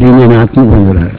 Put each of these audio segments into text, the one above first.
ప్రియమైన ఆత్మబంధువులారు,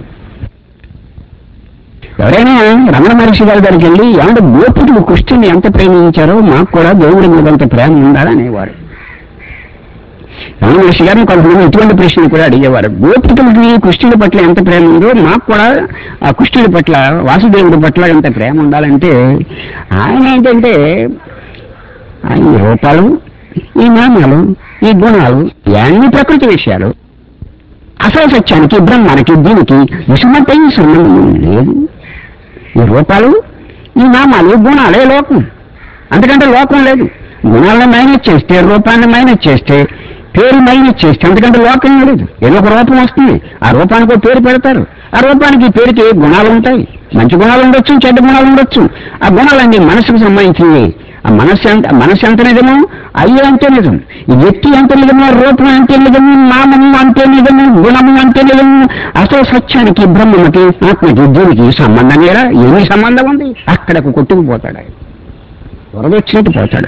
ఎవరైనా రమణ మహర్షి గారి దగ్గరికి వెళ్ళి ఏమంటే గోపికులు కృష్ణుని ఎంత ప్రేమించారో మాకు కూడా దేవుడి మీద అంత ప్రేమ ఉండాలనేవారు. రమణ మహర్షి గారిని కొంతమంది ఇటువంటి ప్రశ్నలు కూడా అడిగేవారు. గోపికులకి కృష్ణుడి పట్ల ఎంత ప్రేమ ఉందో మాకు కూడా ఆ కృష్ణుడి పట్ల, వాసుదేవుడి పట్ల ఎంత ప్రేమ ఉండాలంటే ఆయన ఏంటంటే ఆయన రూపాలు, ఈ నామాలు, ఈ గుణాలు ఇవన్నీ ప్రకృతి విషయాలు. అసలు సత్యానికి, బ్రహ్మానికి, దీనికి విషమత సంబంధం లేదు. ఈ రూపాలు, ఈ నామాలు, గుణాలే లోకం, అంతకంటే లోకం లేదు. గుణాలను మైనస్ చేస్తే, రూపాన్ని మైనస్ చేస్తే, పేరు మైనస్ చేస్తే అంతకంటే లోకం లేదు. ఏదో ఒక రూపం వస్తుంది, ఆ రూపానికి పేరు పెడతారు. ఆ రూపానికి పేరుకి గుణాలు ఉంటాయి. మంచి గుణాలు ఉండొచ్చు, చెడ్డ గుణాలు ఉండొచ్చు. ఆ గుణాలన్నీ మనసుకు సంబంధించినవి. ఆ మనస్సు ఎంత నిజమో అయ్యే అంతే నిజం. ఈ వ్యక్తి అంతే నిజమో, రూపం అంతే నిజము, నామము అంతే నిజము, గుణము అంతే నిజము. అసలు సత్యానికి, బ్రహ్మకి, ఆత్మకి, దీనికి సంబంధం లేదా? ఏమి సంబంధం ఉంది? అక్కడకు కొట్టుకుపోతాడు ఆయన. వరదొచ్చినట్టు పోతాడు.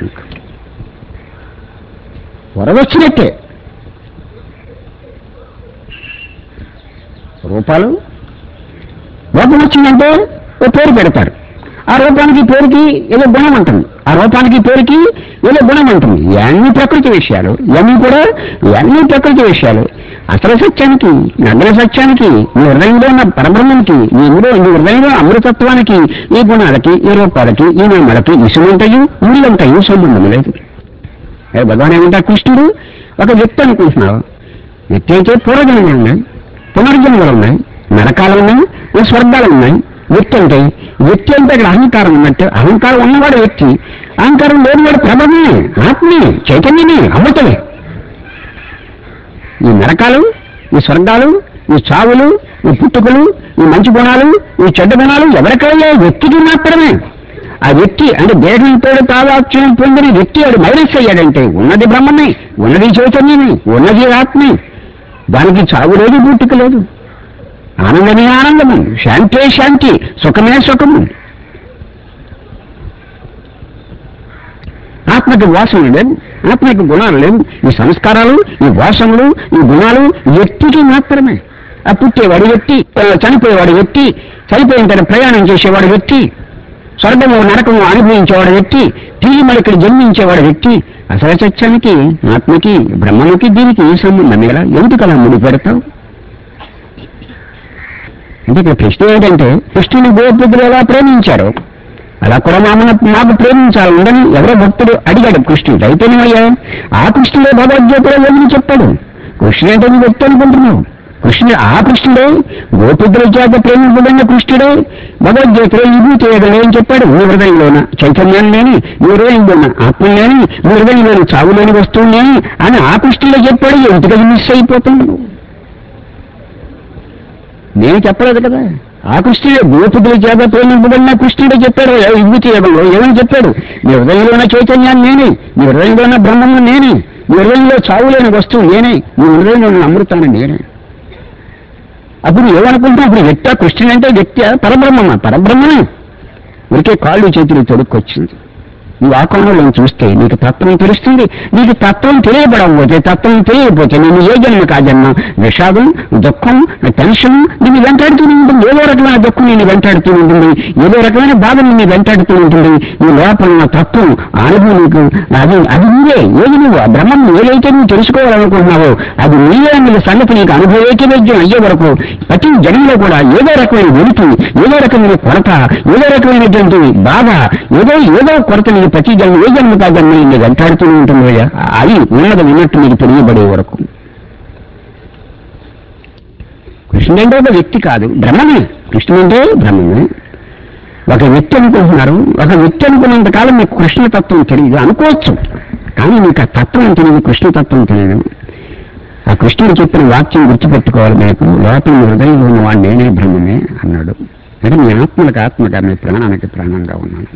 వరదొచ్చినట్టే. రూపాలు, రూపం వచ్చిందంటే ఓ పేరు పెడతారు. ఆ రూపానికి పేరుకి ఏదో గుణం ఉంటుంది, ఆ రూపానికి పేరుకి ఏదో గుణం ఉంటుంది. ఇవన్నీ ప్రకృతి విషయాలు. ఇవన్నీ ప్రకృతి విషయాలు. అసలు సత్యానికి, నగ్న సత్యానికి, నీ హృదయంలో ఉన్న పరబ్రహ్మానికి, నీ హృదయంలో అమృతత్వానికి, ఈ గుణాలకి, ఈ రూపాలకి, ఈ నామాలకి ఇసుమంతయు ముళ్ళంతయు సంబంధం లేదు. భగవాన్ ఏమంటారు? కృష్ణుడు ఒక వ్యక్తి అనుకుంటున్నావు. వ్యక్తి అయితే పూర్వజన్మలు ఉన్నాయి, పునర్జన్మలు ఉన్నాయి, నరకాలు ఉన్నాయి, స్వర్గాలు ఉన్నాయి. వ్యక్తి అంటే అక్కడ అహంకారం ఉన్నట్టు. అహంకారం ఉన్నవాడు వ్యక్తి, అహంకారం లేనివాడు ప్రభమే, ఆత్మే, చైతన్యమే, అమృతమే. ఈ నరకాలు, ఈ స్వర్గాలు, ఈ చావులు, ఈ పుట్టుకలు, ఈ మంచి గుణాలు, ఈ చెడ్డ గుణాలు ఎవరికైనా వ్యక్తికి మాత్రమే. ఆ వ్యక్తి అంటే దేహంతో తాదాత్మ్యం పొందిన వ్యక్తి వాడు మైనస్ అయ్యాడంటే ఉన్నది బ్రహ్మమే, ఉన్నది చైతన్యమే, ఉన్నది ఆత్మే. దానికి చావు లేదు, పుట్టుక లేదు. ఆనందమే ఆనందము, శాంతే శాంతి, సుఖమే సుఖము. ఆత్మకి వాసనలు లేవు, ఆత్మకి గుణాలు లేవు. ఈ సంస్కారాలు, ఈ వాసనలు, ఈ గుణాలు వ్యక్తికి మాత్రమే. ఆ పుట్టేవాడు వ్యక్తి, చనిపోయేవాడు వ్యక్తి, చనిపోయిన తర్వాత ప్రయాణం చేసేవాడు వ్యక్తి, స్వర్గము నరకము అనుభవించేవాడు వ్యక్తి, తిరిగి మళ్ళీ ఇక్కడ జన్మించేవాడు వ్యక్తి. అసలు సత్యానికి, ఆత్మకి, బ్రహ్మకి, దీనికి ఏ సంబంధం ఎలా? ఎందుకు అలా ముడిపెడతావు? అంటే ఇక్కడ ప్రశ్న ఏంటంటే, కృష్ణుని గోపికులు ఎలా ప్రేమించారు అలా కూడా మాకు ప్రేమించాలి ఉండని ఎవరో భక్తుడు అడిగాడు కృష్ణుడు. అయితేనేమయ్యా, ఆ కృష్ణుడే భగవద్గీతలో ఏమని చెప్పాడు? కృష్ణుడు అంటే నువ్వు వ్యక్తి అనుకుంటున్నావు. కృష్ణుడు ఆ కృష్ణుడే, గోపికుల చేత ప్రేమింపబడిన కృష్ణుడే భగవద్గీతలో విభూతి ఏం చెప్పాడు? నీ హృదయంలోన చైతన్యాన్ని లేని, నీ హృదయంలోన ఆత్మ లేని, నీ హృదయంలోని చావు లేని వస్తువు లేని అని ఆ కృష్ణుడే చెప్పాడు. ఎందుకని మిస్ అయిపోతాను? నేను చెప్పలేదు కదా. ఆ కృష్ణుడే, గోపికుల చేత ప్రేమింపబడిన కృష్ణుడే చెప్పాడు. విభూతి యోగంలో ఏమని చెప్పాడు? నీ హృదయంలో ఉన్న చైతన్యాన్ని నేనే, నీ హృదయంలో ఉన్న బ్రహ్మము నేనే, నీ హృదయంలో చావు లేని వస్తువు నేనే, నీ హృదయంలో ఉన్న అమృతాన్ని నేనే. అప్పుడు ఏమనుకుంటున్నా? అప్పుడు వ్యక్తి, కృష్ణుడు అంటే వ్యక్తి పరబ్రహ్మమే. ఉరికే కాళ్ళు చేతులు తొడుక్కొచ్చింది. నువ్వు ఆ కోణంలో చూస్తే నీకు తత్వం తెలుస్తుంది. నీకు తత్వం తెలియబడకపోతే, తత్వం తెలియకపోతే నేను ఏ జన్మకు ఆ జన్మ విషాదం, దుఃఖం, టెన్షన్ నిన్ను వెంటాడుతూ ఉంటుంది. ఏదో రకమైన దుఃఖం నిన్ను వెంటాడుతూ ఉంటుంది, ఏదో రకమైన బాధ నిన్ను వెంటాడుతూ ఉంటుంది. ఈ లోపల ఉన్న తత్వం అనుభవం నీకు అది నీవే. ఏది నువ్వు ఆ బ్రహ్మం ఏదైతే నువ్వు తెలుసుకోవాలనుకుంటున్నావో అది నీవే అన్న సంగతి నీకు అనుభవేకవేద్యం అయ్యే వరకు ప్రతి జన్మలో కూడా ఏదో రకమైన వెలుపు, ఏదో రకమైన కొరత, ఏదో రకమైనటువంటి బాధ, ఏదో కొరత నీకు ప్రతి జన్మ ఏ జన్మ కా జన్మ నిన్ను వెంటాడుతూ ఉంటుంది. అది ఉన్నది ఉన్నట్టు నీకు తెలియబడే వరకు. కృష్ణుడు అంటే ఒక వ్యక్తి కాదు, బ్రహ్మమే. కృష్ణుడు అంటే బ్రహ్మమే. ఒక వ్యక్తి అనుకుంటున్నారు. ఒక వ్యక్తి అనుకున్నంతకాలం మీకు కృష్ణతత్వం తెలియదు అనుకోవచ్చు, కానీ మీకు ఆ తత్వం తెలియదు, కృష్ణతత్వం తెలియదు. ఆ కృష్ణుడు చెప్పిన వాక్యం గుర్తుపెట్టుకోవాలి. మీకు లోపల హృదయంలో ఉన్నవాడు నేనే బ్రహ్మమే అన్నాడు. అంటే మీ ఆత్మలకు ఆత్మగా, మీ ప్రాణానికి ప్రాణంగా ఉన్నాను.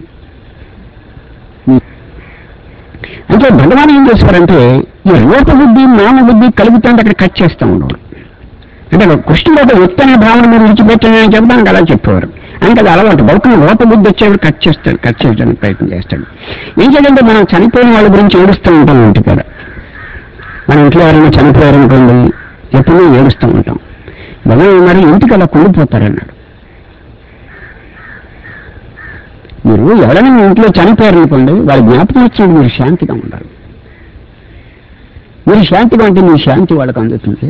అంటే భగవాన్ ఏం చేశారంటే ఈ రూపబుద్ధి, నామబుద్ధి కలుగుతుంటే అక్కడ కట్ చేస్తూ ఉండేవారు. అంటే కృష్ణుడు ఒక వ్యక్తి అనే భావన మీరు విడిచిపెట్టాలని చెప్పడానికి అలా చెప్పేవారు. అంటే అది అలవాటు. బౌద్ధం రూపబుద్ధి వచ్చేవాడు కట్ చేయడానికి ప్రయత్నం చేస్తాడు. ఏం చేయాలంటే మనం చనిపోయిన వాళ్ళ గురించి ఏడుస్తూ ఉంటాం ఇంటి కదా. మన ఇంట్లో ఎవరైనా చనిపోయారనుకోండి, ఎప్పుడూ ఏడుస్తూ ఉంటాం. భగవాన్ మరి ఇంటికి అలా కుండిపోతారన్నాడు. మీరు ఎవరైనా మీ ఇంట్లో చనిపోయారనుకోండి, వాళ్ళ జ్ఞాపకం వచ్చినప్పుడు మీరు శాంతిగా ఉండాలి. మీరు శాంతిగా ఉంటే మీ శాంతి వాళ్ళకి అందుతుంది.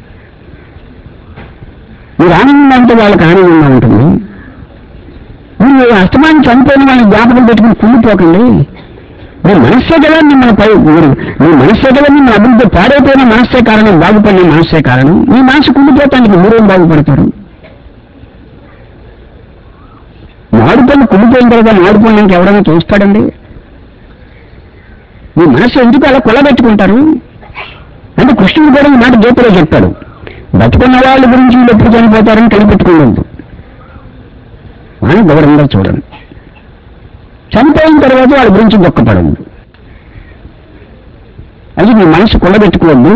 మీరు ఆనందంగా ఉంటే వాళ్ళకి ఆనందంగా ఉంటుంది. మీరు అస్తమానం చనిపోయిన వాళ్ళని జ్ఞాపకం పెట్టుకుని కుండిపోకండి. మీ మనస్సే కదా మిమ్మల్ని మీ మనస్సే కదా మిమ్మల్ని అభివృద్ధి పాడైపోయిన మనస్సే కారణం, బాగుపడిన మనస్సే కారణం. మీ మనసు కుండిపోతానికి మీరేం బాగుపడతారు? మాడిపల్లి కుండిపోయిన తర్వాత మాడిపోయినాక ఎవరైనా చూస్తాడండి? మీ మనస్సు ఎందుకు అలా కొలబెట్టుకుంటారు అంటే కృష్ణుడు కూడా ఈ మాట గీతలో చెప్పాడు. బతుకున్న వాళ్ళ గురించి వీళ్ళు ఎప్పుడు చనిపోతారని కనిపెట్టుకోలేదు. మనం గౌరవంగా చూడండి. చనిపోయిన తర్వాత వాళ్ళ గురించి దుఃఖపడండి. అది మీ మనసు కొల్లబెట్టుకోవద్దు.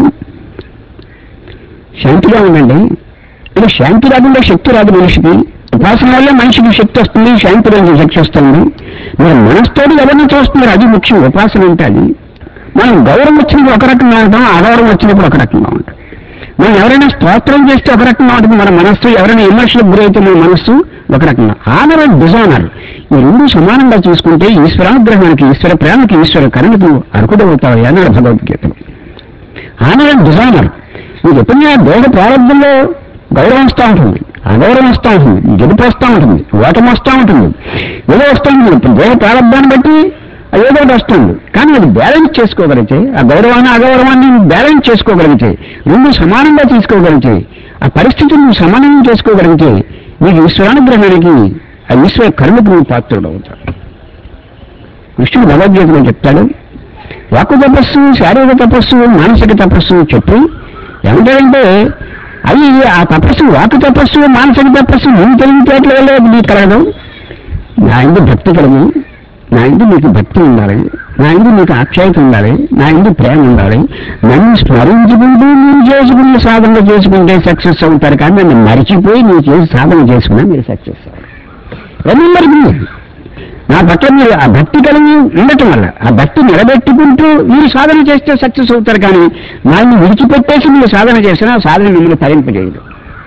శాంతిగా ఉండండి. అంటే శాంతి రాకుండా శక్తి రాదు మనిషికి. ఉపాసన వల్ల మనిషికి శక్తి వస్తుంది, శాంతి రాదు శక్తి వస్తుంది. మీరు మనసుతోటి ఎవరిని చూస్తున్నారు, అది ముఖ్యం. ఉపాసన అంటే అది. మనం గౌరవం వచ్చినప్పుడు ఒక రకంగా ఉంటాం, అగౌరవం వచ్చినప్పుడు ఒక రకంగా ఉంటాం. మనం ఎవరైనా స్తోత్రం చేస్తే ఒక రకంగా ఉంటుంది మన మనస్సు, ఎవరైనా విమర్శలకు గురైతే మన మనస్సు ఒక రకంగా. ఆనర్ అండ్ డిజానర్ ఈ రెండు సమానంగా చూసుకుంటే ఈశ్వరానుగ్రహానికి, ఈశ్వర ప్రేమకి, ఈశ్వర కరుణకు అర్హుడవుతావు అన్నాడు భగవద్గీతలో. ఆనర్ అండ్ డిజానర్ మీకు ఎప్పుడైనా దేహ ప్రారంభంలో గౌరవం వస్తూ ఉంటుంది, అగౌరవం వస్తూ ఉంటుంది, గెలుపు వస్తూ ఉంటుంది, ఓటమి వస్తూ ఉంటుంది, ఏదో వస్తూ ఉంటుంది. దేహ ప్రారంభాన్ని బట్టి ఏదో ఒకటి వస్తుంది. కానీ అది బ్యాలెన్స్ చేసుకోగలిగితే, ఆ గౌరవాన్ని అగౌరవాన్ని బ్యాలెన్స్ చేసుకోగలిగితే, రెండు సమానంగా తీసుకోగలిగితే, ఆ పరిస్థితిని సమానంగా చేసుకోగలిగితే మీకు ఈశ్వరానుగ్రహానికి, ఆ ఈశ్వర కరుణకు నువ్వు పాత్రుడు అవుతాడు. కృష్ణుడు భగవద్గీతలో చెప్తాడు. వాక్కు తపస్సు, శారీరక తపస్సు, మానసిక తపస్సు చెప్పి ఏమంటాడంటే అవి ఆ తపస్సు, వాక్కు తపస్సు, మానసిక తపస్సు నేను తెలివితేటల వల్ల నీకు కలగదు. నా ఇందు భక్తి కలదు, నా ఇందు మీకు భక్తి ఉండాలి, నా ఇందు మీకు ఆఖ్యాయత ఉండాలి, నా ఇందు ప్రేమ ఉండాలి. నన్ను స్మరించుకుంటూ మీరు చేసుకుని సాధన చేసుకుంటే సక్సెస్ అవుతారు. కానీ నన్ను మరిచిపోయి మీరు చేసి సాధన చేసుకున్నా మీరు సక్సెస్ అవ్వరు. రిమెంబర్ మీ, నా పట్ల మీరు ఆ భక్తి కలిగి ఉండటం వల్ల, ఆ భక్తి నిలబెట్టుకుంటూ మీరు సాధన చేస్తే సక్సెస్ అవుతారు. కానీ నన్ను విడిచిపెట్టేసి మీరు సాధన చేసినా సాధన మిమ్మల్ని తరింపజేయదు.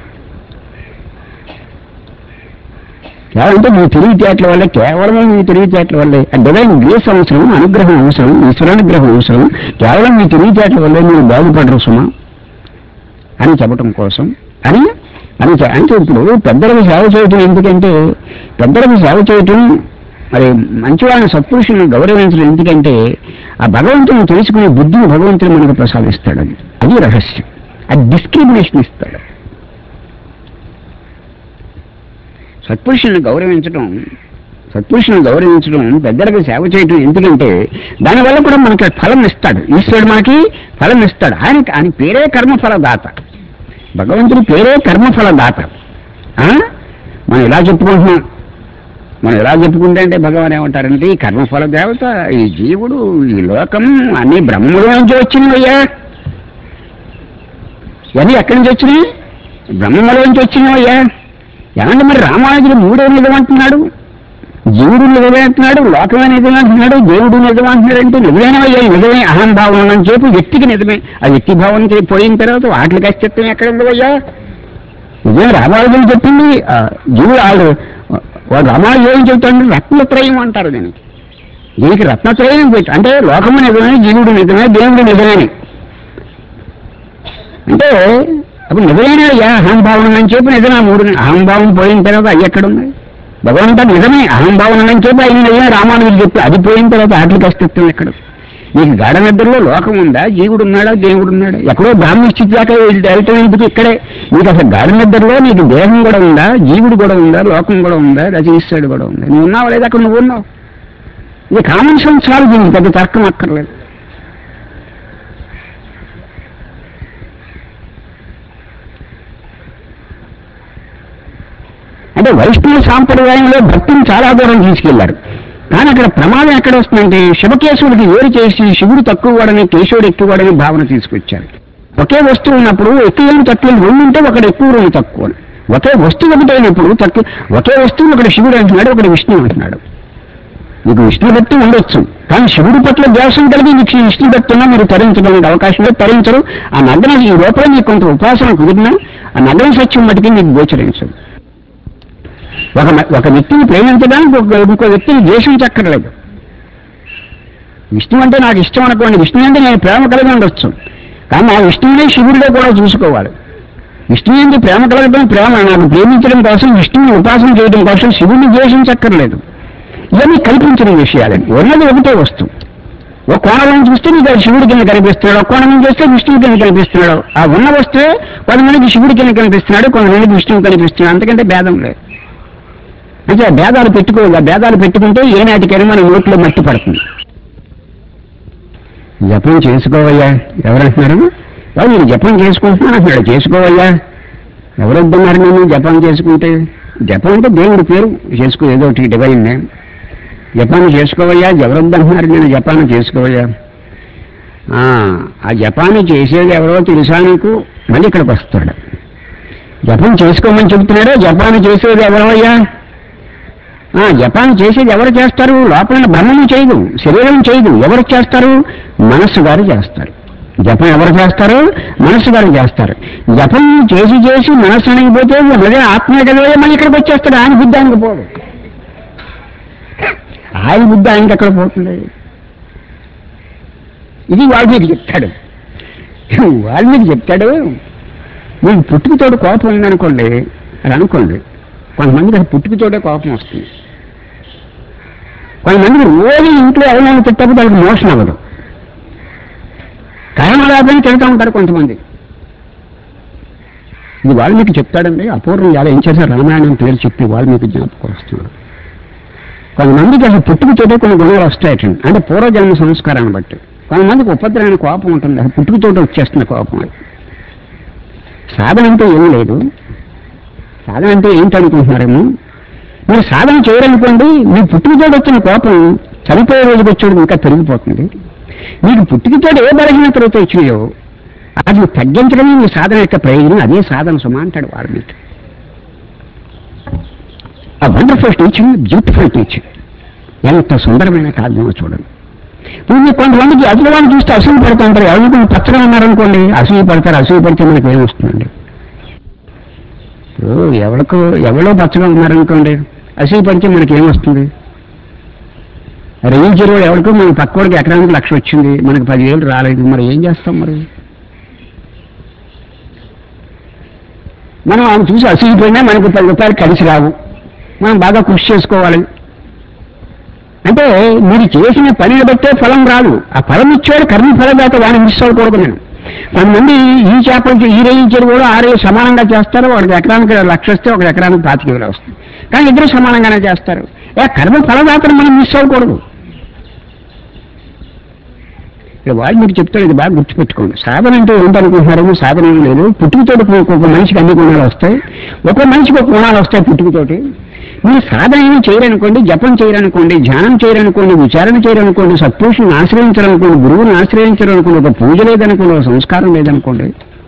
అంటే మీ తెలివితేటల వల్ల, కేవలం మీ తెలివితేటల వల్లే ఆ డివైన్ గ్రేస్ అవసరం, అనుగ్రహం అవసరం, ఈశ్వరానుగ్రహం అవసరం. కేవలం మీ తెలివితేటల వల్లే మీరు బాగుపడరు సుమా అని చెప్పటం కోసం అని అంటే ఇప్పుడు పెద్దలకు సేవ చేయటం ఎందుకంటే, పెద్దలకు సేవ చేయటం మరి మంచివాళ్ళని సత్పురుషులను గౌరవించడం ఎందుకంటే, ఆ భగవంతుని తెలుసుకునే బుద్ధిని భగవంతుని మనకు ప్రసాదిస్తాడు. అది రహస్యం. అది డిస్క్రిమినేషన్ ఇస్తాడు. సత్పురుషులను గౌరవించడం, పెద్దలకు సేవ చేయటం ఎందుకంటే దానివల్ల కూడా మనకి ఫలం ఇస్తాడు. ఈశ్వరుడు మనకి ఫలం ఇస్తాడు. ఆయన పేరే కర్మఫలదాత. భగవంతుడి పేరే కర్మఫలదాత. మనం ఇలా చెప్పుకుంటున్నాం. మనం ఎలా చెప్పుకుంటే అంటే భగవాన్ ఏమంటారంటే ఈ కర్మఫల దేవత, ఈ జీవుడు, ఈ లోకం అన్ని బ్రహ్మముల నుంచి వచ్చినవయ్యా. ఇవన్నీ ఎక్కడి నుంచి వచ్చినాయి? బ్రహ్మముల నుంచి వచ్చినవయ్యా. ఏమంటే మరి రామానుజుడు మూడే నిజమంటున్నాడు, జీవుడు నిజమంటున్నాడు, లోకమే నిజమంటున్నాడు, దేవుడు నిజమంటున్నాడు. అంటే నిజమేనవయ్యా, నిజమే అహంభావం అని చెప్పి వ్యక్తికి నిజమే. ఆ వ్యక్తి భావం పోయిన తర్వాత వాటికి అస్తిత్వం ఎక్కడ ఉందవయ్యా? నిజమే రామానుజుడు చెప్పింది. జీవుడు వాడు రామానుజుడు ఏం చెబుతాడు? రత్నత్రయం అంటారు దీనికి రత్నత్రయం అంటే లోకము నిజమే, జీవుడు నిజమే, దేవుడు నిజమే. అంటే అప్పుడు నిజమేనయ్యా అహంభావన అని చెప్పి నిజమే. మూడు అహంభావం పోయిన తర్వాత అవి ఎక్కడుంది? భగవంతుడు నిజమే అహంభావన అని చెప్పి ఆయన నిజమే రామానుజుడు చెప్పి అది పోయిన తర్వాత వాటికి అస్తిత్వం ఎక్కడ? నీకు గాఢ నిద్రలో లోకం ఉందా? జీవుడు ఉన్నాడా? దేవుడు ఉన్నాడా? ఎక్కడో బ్రాహ్మణ స్థితి దాకా వెళ్ళటం ఎందుకు? ఇక్కడే నీకు అసలు గాఢ నిద్రలో నీకు దేహం కూడా ఉందా? జీవుడు కూడా ఉందా? లోకం కూడా ఉందా? రచయిస్తాడు కూడా ఉందా? నువ్వు ఉన్నావు లేదా? అక్కడ నువ్వు ఉన్నావు. ఇది కామన్ సెన్స్ చాలు, దీనికి పెద్ద తర్కం అక్కర్లేదు. అంటే వైష్ణవ సాంప్రదాయంలో భక్తిని చాలా దూరం తీసుకెళ్లారు. కానీ అక్కడ ప్రమాదం ఎక్కడ వస్తుందంటే శివకేశవుడికి వేరు చేసి శివుడు తక్కువ వాడని, కేశవుడు ఎక్కువ వాడని భావన తీసుకొచ్చారు. ఒకే వస్తువు ఉన్నప్పుడు ఎక్కువ తక్కువ రెండు ఉంటే ఒకటి ఎక్కువ, రెండు తక్కువ. ఒకే వస్తువు ఒకటైనప్పుడు తక్కువ, ఒకే వస్తువు ఒకటి శివుడు అంటున్నాడు, ఒకటి విష్ణువు అంటున్నాడు. మీకు విష్ణు భక్తి ఉండొచ్చు, కానీ శివుడి పట్ల ద్వేషం కలిగి మీకు విష్ణు భక్తి ఉన్నా మీరు తరించడానికి అవకాశం లేదు, తరించరు. ఆ మధ్యన ఈ లోపల మీకు కొంత ఉపాసన కుదిరినా ఆ నగరం సత్యం మటుకి మీకు గోచరించదు. ఒక వ్యక్తిని ప్రేమించడానికి ఇంకో వ్యక్తిని ద్వేషించక్కర్లేదు. విష్ణు అంటే నాకు ఇష్టం అనుకోండి, విష్ణు అంటే నేను ప్రేమ కలిగి ఉండొచ్చు, కానీ ఆ విష్ణువునే శివుడిలో కూడా చూసుకోవాలి. విష్ణు అంటే ప్రేమ కలగడం, ప్రేమ నాకు ప్రేమించడం కోసం, విష్ణువుని ఉపాసన చేయడం కోసం శివుడిని ద్వేషించక్కర్లేదు. ఇవన్నీ కల్పించిన విషయాలని. ఉన్నది ఒకటే వస్తువు. ఒక కోణం చూస్తే నీకు అది శివుడి కింద కనిపిస్తున్నాడు, ఒక కోణం చూస్తే విష్ణువు కింద కనిపిస్తున్నాడు. ఆ ఉన్న వస్తువే కొంతమందికి శివుడి కింద కనిపిస్తున్నాడు, కొంతమందికి విష్ణువు కనిపిస్తున్నాడు. అంతకంటే భేదం లేదు. అంటే ఆ భేదాలు పెట్టుకుంటే ఏనాటికైనా మన నోట్లో మట్టి పడుతుంది. జపం చేసుకోవయ్యా ఎవరంటున్నారు? నేను జపం చేసుకుంటున్నాను అంటున్నాడు. చేసుకోవయ్యా ఎవరొద్దన్నారు? నేను జపం చేసుకుంటే, జపం అంటే దేవుడి పేరు చేసుకో, ఏదో ఒకటి డివైన్ నేమ్. జపాన్ని చేసుకోవయ్యా ఎవరొద్దంటున్నారు? నేను జపాన్ని చేసుకోవయ్యా. ఆ జపాన్ని చేసేది ఎవరో తెలుసా నీకు? మళ్ళీ ఇక్కడికి వస్తాడు. జపం చేసుకోమని చెబుతున్నాడు. జపాన్ని చేసేది ఎవరయ్యా? జపాన్ని చేసేది ఎవరు చేస్తారు? లోపల బ్రహ్మను చేయదు, శరీరం చేయదు. ఎవరు చేస్తారు? మనస్సు గారు చేస్తారు. జపం ఎవరు చేస్తారు? మనస్సు గారు చేస్తారు. జపం చేసి మనస్సు అణిగిపోతే ఉన్నదే ఆత్మే కదా, మళ్ళీ ఇక్కడికి వచ్చేస్తాడు. ఆయన బుద్ధి ఆయనకు పోదు. ఆయన బుద్ధి ఆయనకి ఎక్కడ పోతుంది? ఇది వాల్మీకి చెప్తాడు. మీకు పుట్టుకతోడు కోపం ఉందనుకోండి, అది అనుకోండి. కొంతమందికి అది పుట్టుకతోటే కోపం వస్తుంది. కొంతమందికి రోజు ఇంట్లో ఎవరైనా తిట్టకపోతే వాళ్ళకి మోషన్ అవ్వదు. కారణాలను తింటూ ఉంటారు కొంతమంది. ఇది వాల్మీకి చెప్తాడండి. అపూర్వం చాలా ఏం చేశారు? రామాయణం పేరు చెప్పి వాల్మీకి జ్ఞాపకం వస్తున్నాడు. కొంతమందికి అసలు పుట్టుకతోటే కొన్ని గుణాలు వస్తాయటండి, అంటే పూర్వజన్మ సంస్కారాన్ని బట్టి. కొంతమందికి ఉపద్రవమైన కోపం ఉంటుంది, అది పుట్టుకతోటే వచ్చేస్తున్న కోపం. అది సాధన అంటే ఏం లేదు. సాధన అంటే ఏంటనుకుంటున్నారేమో? మీరు సాధన చేయరనుకోండి, మీ పుట్టుకతోటి వచ్చిన కోపం చనిపోయే రోజుకి వచ్చేది ఇంకా పెరిగిపోతుంది. మీకు పుట్టుకతోటి ఏ బలహీనతలతో వచ్చినాయో అది తగ్గించడమే మీ సాధన యొక్క ప్రయోజనం. అదే సాధన సుమా అంటాడు వాల్మీకి. ఆ వండర్ఫుల్ టీచింగ్, బ్యూటిఫుల్ టీచింగ్. ఎంత సుందరమైన కావ్యమో చూడండి. ఇప్పుడు మీరు కొంతమందికి అసలు వాళ్ళు చూస్తే అసూయ పడుతూ ఉంటారు. ఎవరికి పచ్చగా ఉన్నారనుకోండి, అసూయ పడితే మనకి ఏమొస్తుందండి? ఇప్పుడు ఎవరో పచ్చగా ఉన్నారనుకోండి, అసూయ పడితే మనకి ఏమొస్తుంది? రేంజ్ రోడ్ ఎవరికో మన పక్కోడికి ఎకరానికి 1,00,000 వచ్చింది, మనకి 10,000 రాలేదు. మరి ఏం చేస్తాం? మరి మనం ఆమె చూసి అసూయపోయినా మనకు 10 రూపాయలు కలిసి రావు. మనం బాగా కృషి చేసుకోవాలి. అంటే మీరు చేసిన పనిని బట్టే ఫలం రాదు. ఆ ఫలం ఇచ్చాడు కర్మఫలదాత, వాడిని మిస్ అవ్వకూడదు. నేను కొంతమంది ఈ చేపలకి ఈ రేయించారు కూడా 6 సమానంగా చేస్తారు. వాడికి ఎకరానికి 1,00,000 వస్తే ఒక ఎకరానికి 25,000 వస్తుంది. కానీ ఇద్దరు సమానంగానే చేస్తారు. కర్మ ఫలదాతను మనం మిస్ అవ్వకూడదు. వాళ్ళు మీకు చెప్తారు, ఇది బాగా గుర్తుపెట్టుకోండి. సాధన అంటే ఏంటనుకుంటున్నారేమో? సాధన ఏం లేదు. పుట్టుకతోటి ఒక మనిషికి అన్ని గుణాలు వస్తాయి, ఒక మనిషికి ఒక గుణాలు వస్తాయి పుట్టుకతోటి. మీరు సాధన ఏమి చేయరనుకోండి, జపం చేయరనుకోండి, ధ్యానం చేయరనుకోండి, విచారణ చేయరనుకోండి, సత్పురుషుని ఆశ్రయించాలనుకోండి, గురువుని ఆశ్రయించాలనుకోండి, ఒక పూజ లేదనుకోండి, ఒక సంస్కారం లేదనుకోండి,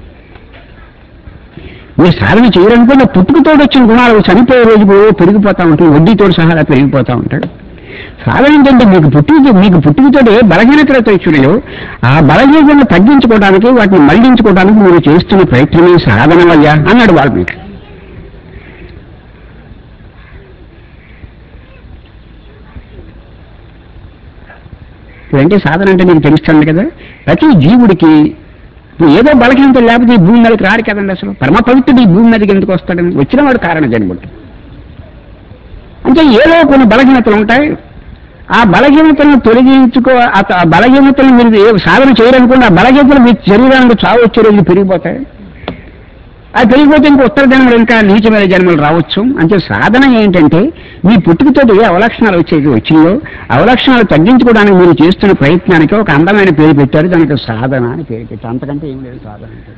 మీరు సాధన చేయరనుకోండి, పుట్టుకతోటి వచ్చిన గుణాలు చనిపోయే రోజు పెరిగిపోతూ ఉంటాయి, వడ్డీతో సహా పెరిగిపోతూ ఉంటాడు. సాధన ఏంటంటే మీకు పుట్టుకతోటి ఏ బలహీనతలతో ఇచ్చున్నాయో ఆ బలహీనతలను తగ్గించుకోవడానికి, వాటిని మళ్లించుకోవడానికి మీరు చేస్తున్న ప్రయత్నమే సాధన వయ్యా అన్నాడు వాల్మీకి. ఇదంటే సాధన అంటే మీకు తెలుస్తుంది కదా. ప్రతి జీవుడికి ఏదో బలహీనత లేకపోతే ఈ భూమి మీదకి రాడు కదండి. అసలు పరమ పవిత్రుడు ఈ భూమి మీదకి ఎందుకు వస్తాడని? వచ్చిన వాడు కారణ జన్ముడు. అంటే ఏదో కొన్ని బలహీనతలు ఉంటాయి. ఆ బలహీనతలను తొలగించుకో. ఆ బలహీనతలను మీరు సాధన చేయరనుకోండి, ఆ బలహీనతలు మీ శరీరానికి చావు వచ్చే రోజులు పెరిగిపోతాయి. అది పెరిగిపోతే ఇంకో ఉత్తర జన్మలు, ఇంకా నీచమైన జన్మలు రావచ్చు. అంటే సాధన ఏంటంటే మీ పుట్టుకతో ఏ అవలక్షణాలు వచ్చినాయో అవలక్షణాలు తగ్గించుకోవడానికి మీరు చేస్తున్న ప్రయత్నానికి ఒక అందమైన పేరు పెట్టారు, దానికి సాధన అని పేరు పెట్టారు. అంతకంటే ఏం లేదు సాధన అంటే.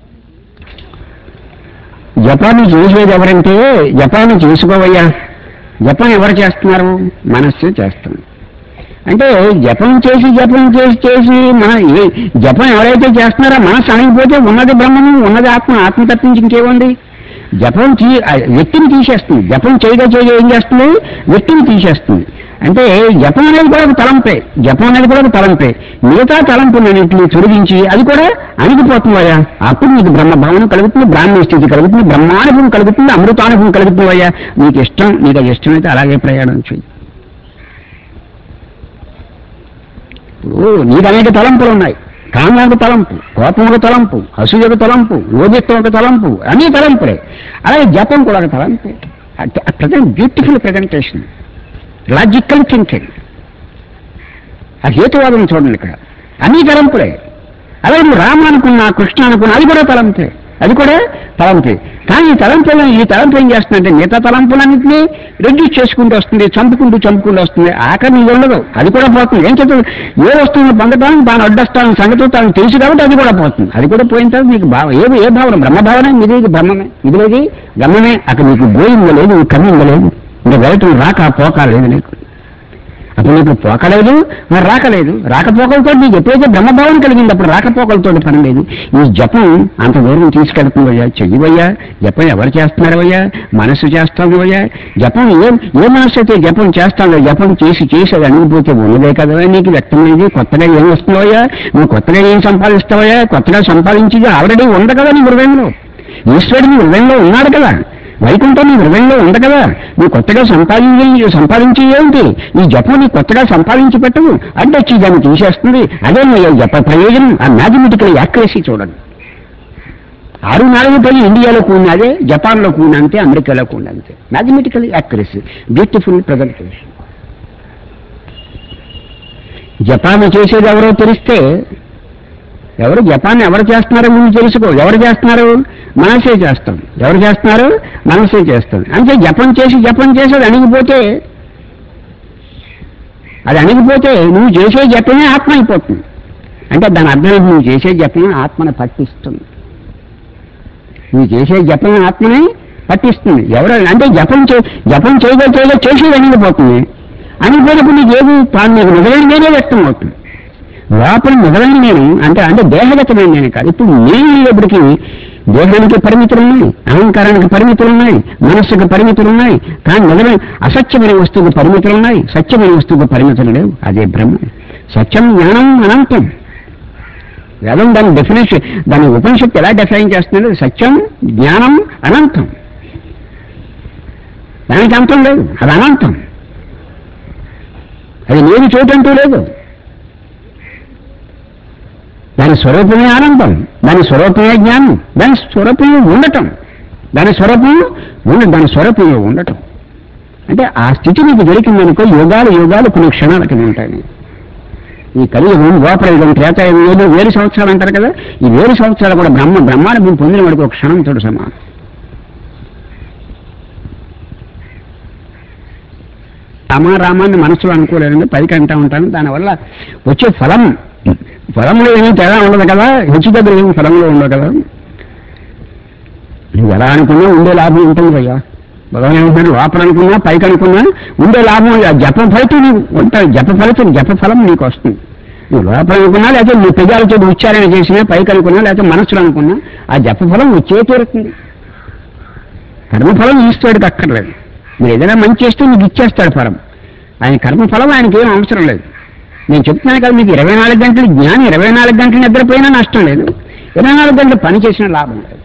జపాన్ని చేసేది ఎవరంటే, జపాన్ని చేసుకోవయ్యా. జపం ఎవరు చేస్తున్నారు? మనస్సు చేస్తుంది. అంటే జపం చేసి మన జపం ఎవరైతే చేస్తున్నారో మనస్సు అణిగిపోతే ఉన్నది బ్రహ్మము, ఉన్నది ఆత్మ తప్పించి ఇంకేముంది? జపం వ్యక్తిని తీసేస్తుంది. జపం చేయగా ఏం చేస్తుంది? వ్యక్తిని తీసేస్తుంది. అంటే జపం అనేది కూడా ఒక తలంపే, జపం అనేది కూడా ఒక తలంపే. మిగతా తలంపులన్నింటినీ తొలగించి అది కూడా అణిగిపోతుందయ్యా. అప్పుడు నీకు బ్రహ్మభావన కలుగుతుంది, బ్రాహ్మణ స్థితి కలుగుతుంది, బ్రహ్మానుభవం కలుగుతుంది, అమృతానుభవం కలుగుతుందయ్యా. నీకు ఇష్టం, నీకు అది ఇష్టమైతే అలాగే ప్రయాణం చేయి. నీకు అనేక తలంపులు ఉన్నాయి. కామం ఒక తలంపు, కోపం ఒక తలంపు, అసూయ ఒక తలంపు, లోభిత్వం ఒక తలంపు, అన్ని తలంపులే. అలాగే జపం కూడా ఒక తలంపే. Present beautiful presentation, logical thinking. ఆ హేతువాదం చూడండి, ఇక్కడ అన్ని తలంపులే. అలాగే నువ్వు రామ అనుకున్నా, కృష్ణ అనుకున్నా, అది కూడా తలంపే, అది కూడా తలంపే. కానీ ఈ తలంపు ఏం చేస్తుందంటే మిగతా తలంపులన్నింటినీ రెడ్యూస్ చేసుకుంటూ వస్తుంది, చంపుకుంటూ వస్తుంది. ఆఖరి నీకు ఉండదు, అది కూడా పోతుంది. ఏం చెప్తుంది? ఏ వస్తువును పొందడానికి తాను అడ్డస్తాను సంగతి తాను తెలుసు కాబట్టి అది కూడా పోతుంది. అది కూడా పోయిన తర్వాత నీకు ఏ భావన? బ్రహ్మభావన. ఇది బ్రహ్మమే, ఇది బ్రహ్మమే. అక్కడ నీకు గోయింగ్ లేదు, కమ్మింగ్ లేదు, ఇంకా వెళ్ళటం రాక పోక లేదు నీకు. అప్పుడు నీకు పోకలేదు, మరి రాకలేదు. రాకపోకలతో నీకు ఎప్పుడైతే బ్రహ్మభావం కలిగింది అప్పుడు రాకపోకలతో పని లేదు. ఈ జపం అంత దూరం తీసుకెళ్తుందయ్యా. చెయ్యవయ్యా. జపం ఎవరు చేస్తున్నారవయ్యా? మనస్సు చేస్తావయ్యా. జపం ఏ మనస్సు అయితే జపం చేస్తాడో, జపం చేసి అది అణిగిపోతే ఉన్నదే కదా నీకు వ్యక్తమైంది. కొత్తగా ఏం వస్తున్నావయ్యా? నువ్వు కొత్తగా ఏం సంపాదిస్తావయ్యా? కొత్తగా సంపాదించేది ఆల్రెడీ ఉంది కదా నీ హృదయంలో. ఈశ్వరుడు నీ హృదయంలో ఉన్నాడు కదా, వైకుంఠం నీ హృదయంలో ఉంది కదా. నువ్వు కొత్తగా సంపాదించి ఏమిటి? ఈ జపం నీ కొత్తగా సంపాదించి పెట్టవు అంటే వచ్చి దాన్ని తీసేస్తుంది. అదే జప ప్రయోజనం. ఆ మ్యాథమెటికల్ యాక్యురసీ చూడండి. 6-4 ఇండియాలో కూడిన అదే, జపాన్లో కూడిన అంతే, అమెరికాలో కూడిన అంతే. Mathematical accuracy, beautiful presentation. జపాన్ చేసేది ఎవరో తెలిస్తే, ఎవరు జపాన్ని ఎవరు చేస్తున్నారో ముందు తెలుసుకో. ఎవరు చేస్తున్నారు? మనసే చేస్తాం. ఎవరు చేస్తున్నారు? మనసే చేస్తాం. అంటే జపం చేసి అది అణిగిపోతే నువ్వు చేసే జపమే ఆత్మ అయిపోతుంది. అంటే దాని అర్థం నువ్వు చేసే జపమే ఆత్మని పట్టిస్తుంది. నువ్వు చేసే జపమే ఆత్మని పట్టిస్తుంది. ఎవరు అంటే జపం చేయగా చేసేది అణిగిపోతుంది. అణిగిపోయినప్పుడు నీకు ఏది తాను నీకు మొదలైనదే వ్యక్తం అవుతుంది. లోపల మొదలైన నేను అంటే దేహగతమైన నేను కాదు. ఇప్పుడు నేను ఎప్పటికీ దేహానికి పరిమితులు ఉన్నాయి, అహంకారానికి పరిమితులు ఉన్నాయి, మనస్సుకు పరిమితులు ఉన్నాయి. కానీ మొదలైన అసత్యమైన వస్తువుకు పరిమితులు ఉన్నాయి, సత్యమైన వస్తువుకు పరిమితులు లేవు. అదే బ్రహ్మ. సత్యం, జ్ఞానం, అనంతం. వేదం దాని డెఫినేషన్, దాని ఉపనిషత్తు ఎలా డిఫైన్ చేస్తుంది? సత్యం, జ్ఞానం, అనంతం. దానికి అంతం లేదు, అది అనంతం. అది లేని చోటంటూ లేదు. దాని స్వరూపమే ఆనందం, దాని స్వరూపమే జ్ఞానం, దాని స్వరూపమే ఉండటం, దాని స్వరూపమే ఉండటం. అంటే ఆ స్థితి నీకు దొరికిందనుకో యోగాలు కొన్ని క్షణాలకి ఉంటాయి. ఈ కలియుగం, ద్వాపరయుగం, త్రేతాయుగం, ఏదో 1000 సంవత్సరాలు అంటారు కదా. ఈ 1000 సంవత్సరాలు కూడా బ్రహ్మాండం పొందిన వాడికి ఒక క్షణం తోడు సమానం. రామాన్ని మనసులో అనుకోలేదండి, పైకి అంటా ఉంటాను. దానివల్ల వచ్చే ఫలంలో ఏమీ తేడా ఉండదు కదా, హెచ్చుతగ్గులు ఏమి ఫలంలో ఉండదు కదా. నువ్వు ఎలా అనుకున్నా ఉండే లాభం ఉంటుంది కదా. భగవాన్ ఏమంటున్నాడు? లోపల అనుకున్నా పైకి అనుకున్నా ఉండే లాభం జప ఫలితం నీకు ఉంటుంది. జప ఫలం నీకు వస్తుంది. నువ్వు లోపల అనుకున్నా, లేకపోతే నీ పెదాలతో ఉచ్చారణ చేసినా, పైకి అనుకున్నా, లేకపోతే మనస్సులో అనుకున్నా ఆ జప ఫలం వచ్చే తీరుతుంది. కర్మఫలం ఈశ్వరుడికి అక్కర్లేదు. మీరు ఏదైనా మంచి చేస్తే నీకు ఇచ్చేస్తాడు ఫలం. ఆయన కర్మఫలం ఆయనకి ఏం అవసరం లేదు. నేను చెప్తున్నాను కదా, మీకు 24 గంటలు జ్ఞానం, 24 గంటలు నిద్రపోయినా నష్టం లేదు, 24 గంటలు పని చేసిన లాభం లేదు.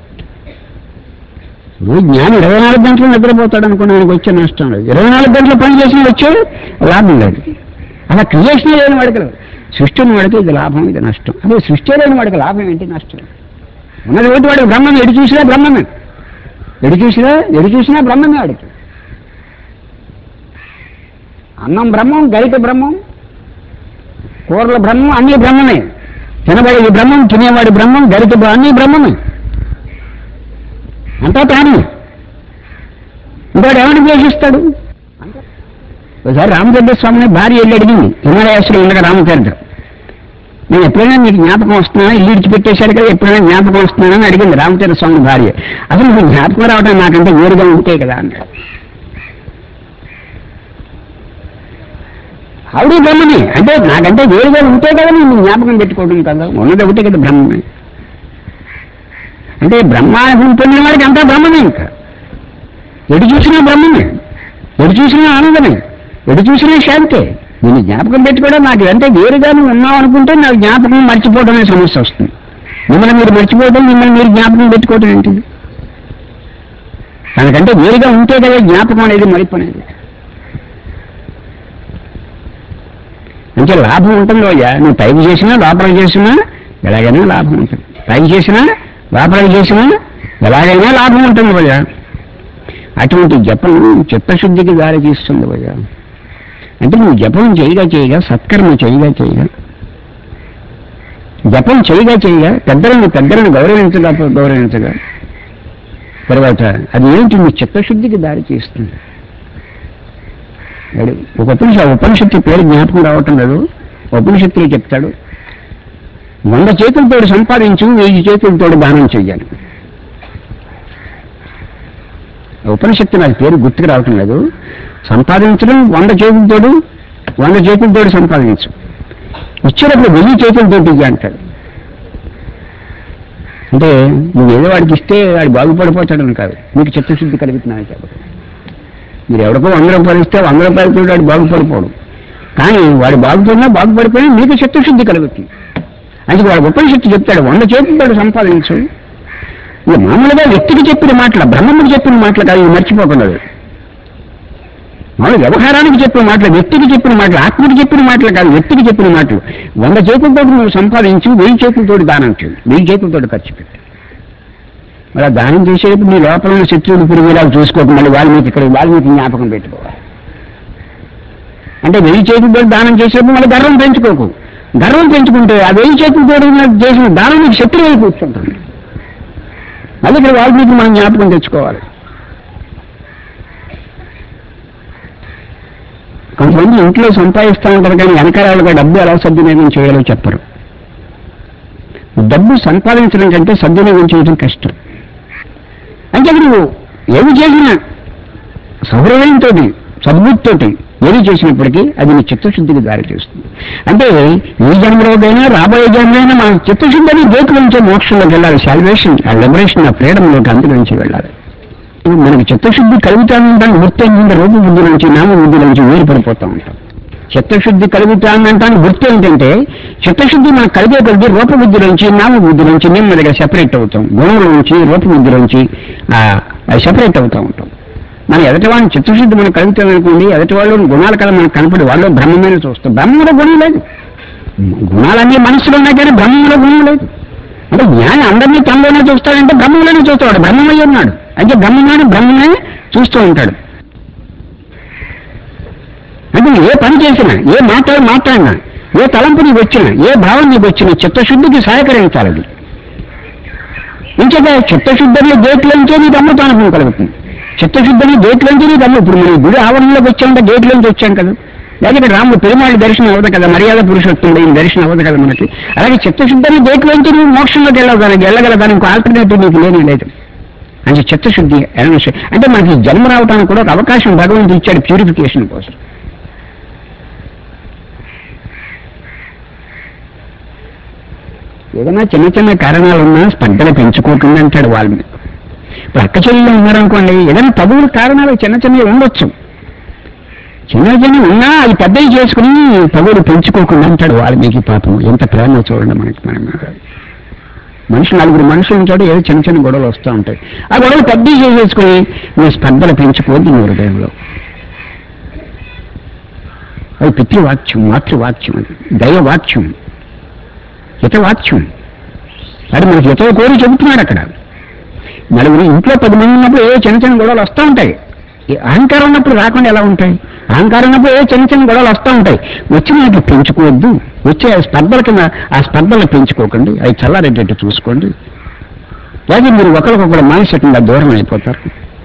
జ్ఞానం 24 గంటలు నిద్రపోతాడు అనుకున్న ఆయనకు వచ్చే నష్టం లేదు, 24 గంటలు పని చేసిన వచ్చే లాభం లేదు. అలా క్రియేషన్ లేని వాడికి, సృష్టిని వాడికి ఇది లాభం, ఇది నష్టం. అదే సృష్టి లేని వాడికి లాభం ఏంటి, నష్టం ఉన్నది ఒకటి. వాడికి బ్రహ్మమే, ఎడు చూసినా బ్రహ్మమే, ఎడు చూసినా బ్రహ్మమే వాడికి. అన్నం బ్రహ్మం, గరిట బ్రహ్మం, కూరల బ్రహ్మం, అన్ని బ్రహ్మమే. తినబడేది బ్రహ్మం, తినేవాడి బ్రహ్మం, గరిట అన్ని బ్రహ్మమే. అంతా తానే. ఇంకోటి ఏమని ద్వేషిస్తాడు? ఒకసారి రామచంద్ర స్వామిని భార్య వెళ్ళి అడిగింది, హిమాలయాసులో ఉండగా రామచంద్ర, నేను ఎప్పుడైనా మీకు జ్ఞాపకం వస్తున్నానా, ఇల్లు విడిచిపెట్టేశాడు కదా, ఎప్పుడైనా జ్ఞాపకం వస్తున్నానని అడిగింది రామచంద్ర స్వామి భార్య. అసలు మీకు జ్ఞాపకం రావడం నాకంటే వేరుగా ఉంటే కదా అన్నాడు. ఆవిడ బ్రహ్మమే అంటే నాకంటే వేరుగా ఉంటే కదా నేను జ్ఞాపకం పెట్టుకోవడం కదా, ఉన్నది ఒకటే కదా బ్రహ్మమే. అంటే బ్రహ్మానుభవం పొందిన వాడికి అంతా బ్రహ్మమే. ఇంకా ఎటు చూసినా బ్రహ్మమే, ఎటు చూసినా ఆనందమే. ఎటు చూసినా శాంతే. నేను జ్ఞాపకం పెట్టుకోవడం నాకు అంటే వేరుగా నువ్వు ఉన్నావు అనుకుంటే నాకు జ్ఞాపకం మర్చిపోవడం అనే సమస్య వస్తుంది. మిమ్మల్ని మీరు మర్చిపోవడం, మిమ్మల్ని మీరు జ్ఞాపకం పెట్టుకోవడం ఏంటిది? దానికంటే వేరుగా ఉంటే కదా జ్ఞాపకం అనేది, మరిపు అనేది. అంటే లాభం ఉంటుంది అయ్యా. నువ్వు పైకి చేసినా లోపలికి చేసినా ఎలాగైనా లాభం ఉంటుంది. పైకి చేసినా లోపలికి చేసినా ఎలాగైనా లాభం ఉంటుంది భయ్యా. అటువంటి జపం చిత్తశుద్ధికి దారి తీస్తుంది భయ్యా. అంటే నువ్వు జపం చేయగా చేయగా, సత్కర్మ చేయగా చేయగా, జపం చేయగా చేయగా, పెద్దలను గౌరవించగా తర్వాత అది ఏంటి నీ చిత్తశుద్ధికి దారి తీస్తుంది. ఒక ఉపనిషత్తు పేరు జ్ఞాపకం రావటం లేదు. ఉపనిషత్తులు చెప్తాడు, 100 చేతులతో సంపాదించు, 1000 చేతులతో దానం చెయ్యాలి. ఉపనిషత్తు నాకు పేరు గుర్తుకు రావటం లేదు. సంపాదించడం 100 చేతులతో సంపాదించు, ఇచ్చేటప్పుడు 1000 చేతులతో ఇయ్య అంటాడు. అంటే నువ్వు ఏదో వాడికి ఇస్తే వాడు బాగుపడిపోతాడని కాదు, నీకు చిత్తశుద్ధి కలుగుతున్నాను కాబట్టి. మీరు ఎవరికో 100 రూపాయలు ఇస్తే 100 రూపాయలతో వాడు బాగుపడిపోవడం, కానీ వాడు బాగుపడిపోయినా నీకు చిత్తశుద్ధి కలుగుతుంది. అంటే వాడు ఉపనిషత్తు చెప్తాడు 100 చేతులతో సంపాదించు. ఇక మామూలుగా వ్యక్తికి చెప్పిన మాటలు, బ్రహ్మముకి చెప్పిన మాటలు కాదు, ఇవి మర్చిపోకుండా. మామూలు వ్యవహారానికి చెప్పిన మాటలు, వ్యక్తికి చెప్పిన మాటలు, ఆత్మకి చెప్పిన మాటలు కాదు, వ్యక్తికి చెప్పిన మాటలు. 100 చేతులతో నువ్వు సంపాదించు, 1000 చేతులతో దానం చేయి, 1000 చేతులతో ఖర్చు పెట్టు. మరి దానం చేసేటప్పుడు నీ లోపల ఉన్న శత్రువులు పురుగులాగా చూసుకోక మళ్ళీ వాల్మీకి జ్ఞాపకం పెట్టుకోవాలి. అంటే 1000 చేతులతో దానం చేసేటప్పుడు మళ్ళీ గర్వం పెంచుకోకు. గర్వం పెంచుకుంటే ఆ 1000 చేతులతో చేసిన దానం నీకు శత్రువు అయి కూర్చుంటుంది. మళ్ళీ ఇక్కడ వాల్మీకి మనం జ్ఞాపకం తెచ్చుకోవాలి. కొంతమంది ఇంట్లో సంపాదిస్తూ ఉంటారు కానీ వెనకాలగా డబ్బు ఎలా సద్వినియోగం చేయాలో చెప్పరు. డబ్బు సంపాదించడం కంటే సద్వినియోగం చేయడం కష్టం. అంటే నువ్వు ఏది చేసినా సౌహృదయంతో, సద్బుద్ధితోటి ఏది చేసినప్పటికీ అది నీ చిత్తశుద్ధికి దారి చేస్తుంది. అంటే ఈ జన్మలోకైనా రాబోయే జన్మైనా మన చిత్తశుద్ధి అని గేటు నుంచే మోక్షంలోకి వెళ్ళాలి. సాల్వేషన్, ఆ లిబరేషన్, ఆ ఫ్రీడంలోకి అందులో నుంచి వెళ్ళాలి. మనకి చిత్తశుద్ధి కలుగుతానంటాను గుర్తు ఏంటంటే రూపబుద్ధి నుంచి, నామబుద్ధి నుంచి వేరుపడిపోతూ ఉంటాం. చిత్తశుద్ధి కలుగుతానంటాను గుర్తు ఏంటంటే చిత్తశుద్ధి మనకు కలిగే కొద్ది రూపబుద్ధి నుంచి, నామబుద్ధి నుంచి నెమ్మదిగా సెపరేట్ అవుతాం. గుణంలో నుంచి, రూపబుద్ధి నుంచి సెపరేట్ అవుతూ ఉంటాం. మన ఎదటివాడిని చిత్తశుద్ధి మనకు కలుగుతామనుకోండి, ఎదటి వాళ్ళు గుణాల కల మనకు కనపడి వాళ్ళు బ్రహ్మమైన చూస్తాం. బ్రహ్మంలో గుణం లేదు. గుణాలన్నీ మనసులో ఉన్నాయి కానీ బ్రహ్మంలో గుణం లేదు. అంటే జ్ఞాని అందరినీ తనలోనే చూస్తాడంటే బ్రహ్మంలోనే చూస్తాడు. బ్రహ్మమయ్య ఉన్నాడు అంటే బ్రహ్మనే చూస్తూ ఉంటాడు. అంటే ఏ పని చేసినా, ఏ మాట్లాడినా, ఏ తలంపు నీకు వచ్చినా, ఏ భావం నీకు వచ్చినా చిత్తశుద్ధికి సహకరించాలి. అది ఇంకేదా చిత్తశుద్ధిని గేట్లోంచే నీకు అమృతానుభవం కలుగుతుంది. చిత్తశుద్ధిని గేట్లోంచి నీకు ఇప్పుడు మనం గుడి ఆవరణలోకి వచ్చామంటే గేట్లోంచి వచ్చాం కదా. లేకపోతే రాముడు పెరుమాళి దర్శనం అవ్వదు కదా, మర్యాద పురుషోత్తుడు ఈయన దర్శనం అవ్వదు కదా మనకి. అలాగే చిత్తశుద్ధిని గేట్లోంచి నువ్వు మోక్షంలోకి వెళ్ళగలగాలి. ఇంకో ఆల్టర్నేటివ్ నీకు లేదు. అంటే చిత్తశుద్ధి అంటే మనకి జన్మ రావడానికి కూడా ఒక అవకాశం భగవంతుడు ఇచ్చాడు ప్యూరిఫికేషన్ కోసం. ఏదైనా చిన్న చిన్న కారణాలు ఉన్నా స్పర్ధలు పెంచుకోకుండా అంటాడు వాళ్ళని. ఇప్పుడు అక్క చెల్లెలు ఉన్నారనుకోండి, ఏదైనా తగులు కారణాలు చిన్నవి ఉండొచ్చు. చిన్న ఉన్నా అది పెద్దవి చేసుకుని తగులు పెంచుకోకుండా అంటాడు వాల్మీకి. పాపం ఎంత ప్రేమ చూడండి మనకి. నలుగురు మనుషుల చోట ఏదో చిన్న గొడవలు వస్తూ ఉంటాయి. ఆ గొడవలు పెద్దవి చేసేసుకుని నువ్వు స్పర్ధలు పెంచుకోవద్దు నీ హృదయంలో. అది పితృవాక్యం, మాతృవాక్యం, అది దైవవాక్యం, హితవాక్యం. అది మనకి హితవ కోరి చెబుతున్నాడు అక్కడ. నలుగురు ఇంట్లో 10 మంది ఉన్నప్పుడు ఏదో చిన్న గొడవలు వస్తూ ఉంటాయి. అహంకారం ఉన్నప్పుడు రాకుండా ఎలా ఉంటాయి? అహంకారం ఉన్నప్పుడు ఏదో చిన్న గొడవలు వస్తూ ఉంటాయి. వచ్చిన వాటిని పెంచుకోవద్దు. వచ్చే స్పర్ధల కింద ఆ స్పర్ధలు పెంచుకోకండి. అవి చల్లారేటట్టు చూసుకోండి. లేదా మీరు ఒకరికొకరు మానసికంగా దూరం అయిపోతారు.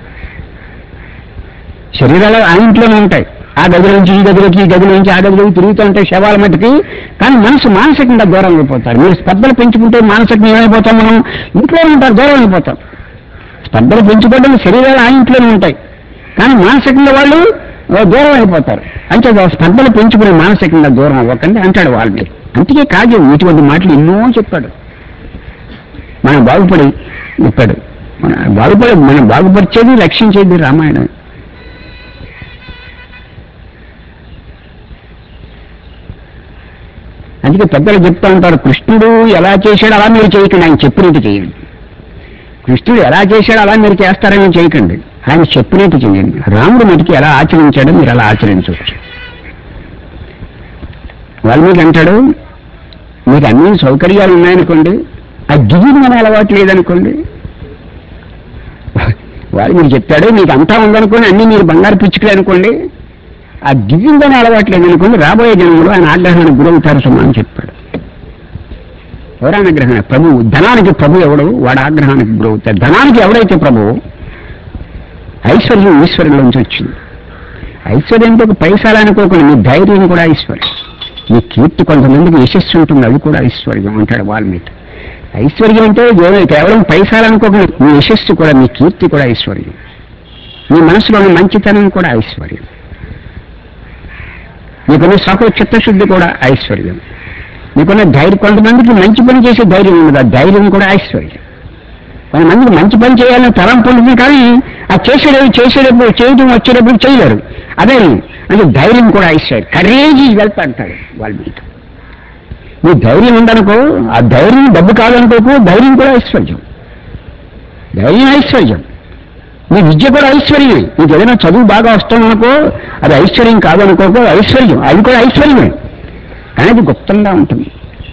శరీరాలు ఆ ఇంట్లోనే ఉంటాయి. ఆ గది నుంచి ఈ గదిలోకి, ఈ గది నుంచి ఆ గదిలోకి తిరుగుతూ ఉంటాయి శవాల మట్టుకి. కానీ మనసు మానసికంగా దూరం అయిపోతారు. మీరు స్పర్ధలు పెంచుకుంటే మానసికంగా ఏమైపోతాం? మనం ఇంట్లోనే ఉంటారు, దూరం అయిపోతాం. స్పర్ధలు పెంచుకోవడం శరీరాలు ఆ ఇంట్లోనే ఉంటాయి, కానీ మానసికంగా వాళ్ళు దూరం అయిపోతారు. అంటే స్పర్ధలు పెంచుకునే మానసికంగా దూరం అవ్వకండి అంటాడు వాళ్ళని. అందుకే కాదు ఇటువంటి మాటలు ఎన్నో చెప్పాడు. మనం చెప్పాడు. మనం బాగుపరిచేది, రక్షించేది రామాయణం. అందుకే పెద్దలు చెప్తా ఉంటారు, కృష్ణుడు ఎలా చేశాడో అలా మీరు చేయకండి, ఆయన చెప్పినట్టు చేయండి. కృష్ణుడు ఎలా చేశాడో అలా మీరు చేస్తారని చేయకండి, ఆయన చెప్పినట్టు చేయండి. రాముడు మటుకు ఎలా ఆచరించాడో మీరు అలా ఆచరించవచ్చు. వాల్మీకి అంటాడు, మీకు అన్ని సౌకర్యాలు ఉన్నాయనుకోండి, ఆ గిరిగిన అలవాటు లేదనుకోండి. వాడు మీరు చెప్తాడు, మీకు అంతా ఉందనుకోండి, అన్నీ మీరు బంగారు పిచ్చుకలే అనుకోండి, ఆ గిరిగిన అలవాటు లేదనుకోండి, రాబోయే జన్మలో ఆయన ఆగ్రహానికి గురవుతారు సుమా అని చెప్పాడు. ఎవరానుగ్రహం? ప్రభువు. ధనానికి ప్రభు ఎవడు, వాడు ఆగ్రహానికి గురవుతాడు. ధనానికి ఎవడైతే ప్రభువు, ఐశ్వర్యం ఈశ్వరులోంచి వచ్చింది. ఐశ్వర్యంతో పైసలు అనుకోకుండా మీ ధైర్యం కూడా ఐశ్వర్యం, మీ కీర్తి, కొంతమందికి యశస్సు ఉంటుంది, అది కూడా ఐశ్వర్యం అంటాడు వాల్మీకి. ఐశ్వర్యం అంటే కేవలం పైసలు అనుకోకుండా మీ యశస్సు కూడా, మీ కీర్తి కూడా ఐశ్వర్యం, మీ మనసులోని మంచితనం కూడా ఐశ్వర్యం, మీకున్న సకల చిత్తశుద్ధి కూడా ఐశ్వర్యం, మీకున్న ధైర్యం. కొంతమందికి మంచి పని చేసే ధైర్యం ఉండదు, ఆ ధైర్యం కూడా ఐశ్వర్యం. కొంతమందికి మంచి పని చేయాలని తలంపు ఉంటుంది, కానీ ఆ చేసేటప్పుడు చేయడం వచ్చేటప్పుడు చేయలేరు. అదే అంటే ధైర్యం కూడా ఐశ్వర్యం. కరేజీ వెల్త్ అంటాడు వాల్మీకి. నీ ధైర్యం ఉందనుకో, ఆ ధైర్యం డబ్బు కాదనుకోకు, ధైర్యం కూడా ఐశ్వర్యం. ధైర్యం ఐశ్వర్యం. నీ విద్య కూడా ఐశ్వర్యమే. నీకు ఏదైనా చదువు బాగా వస్తుందనుకో, అది ఐశ్వర్యం కాదనుకోకు, ఐశ్వర్యం, అది కూడా ఐశ్వర్యమే, కానీ అది గుప్తంగా ఉంటుంది.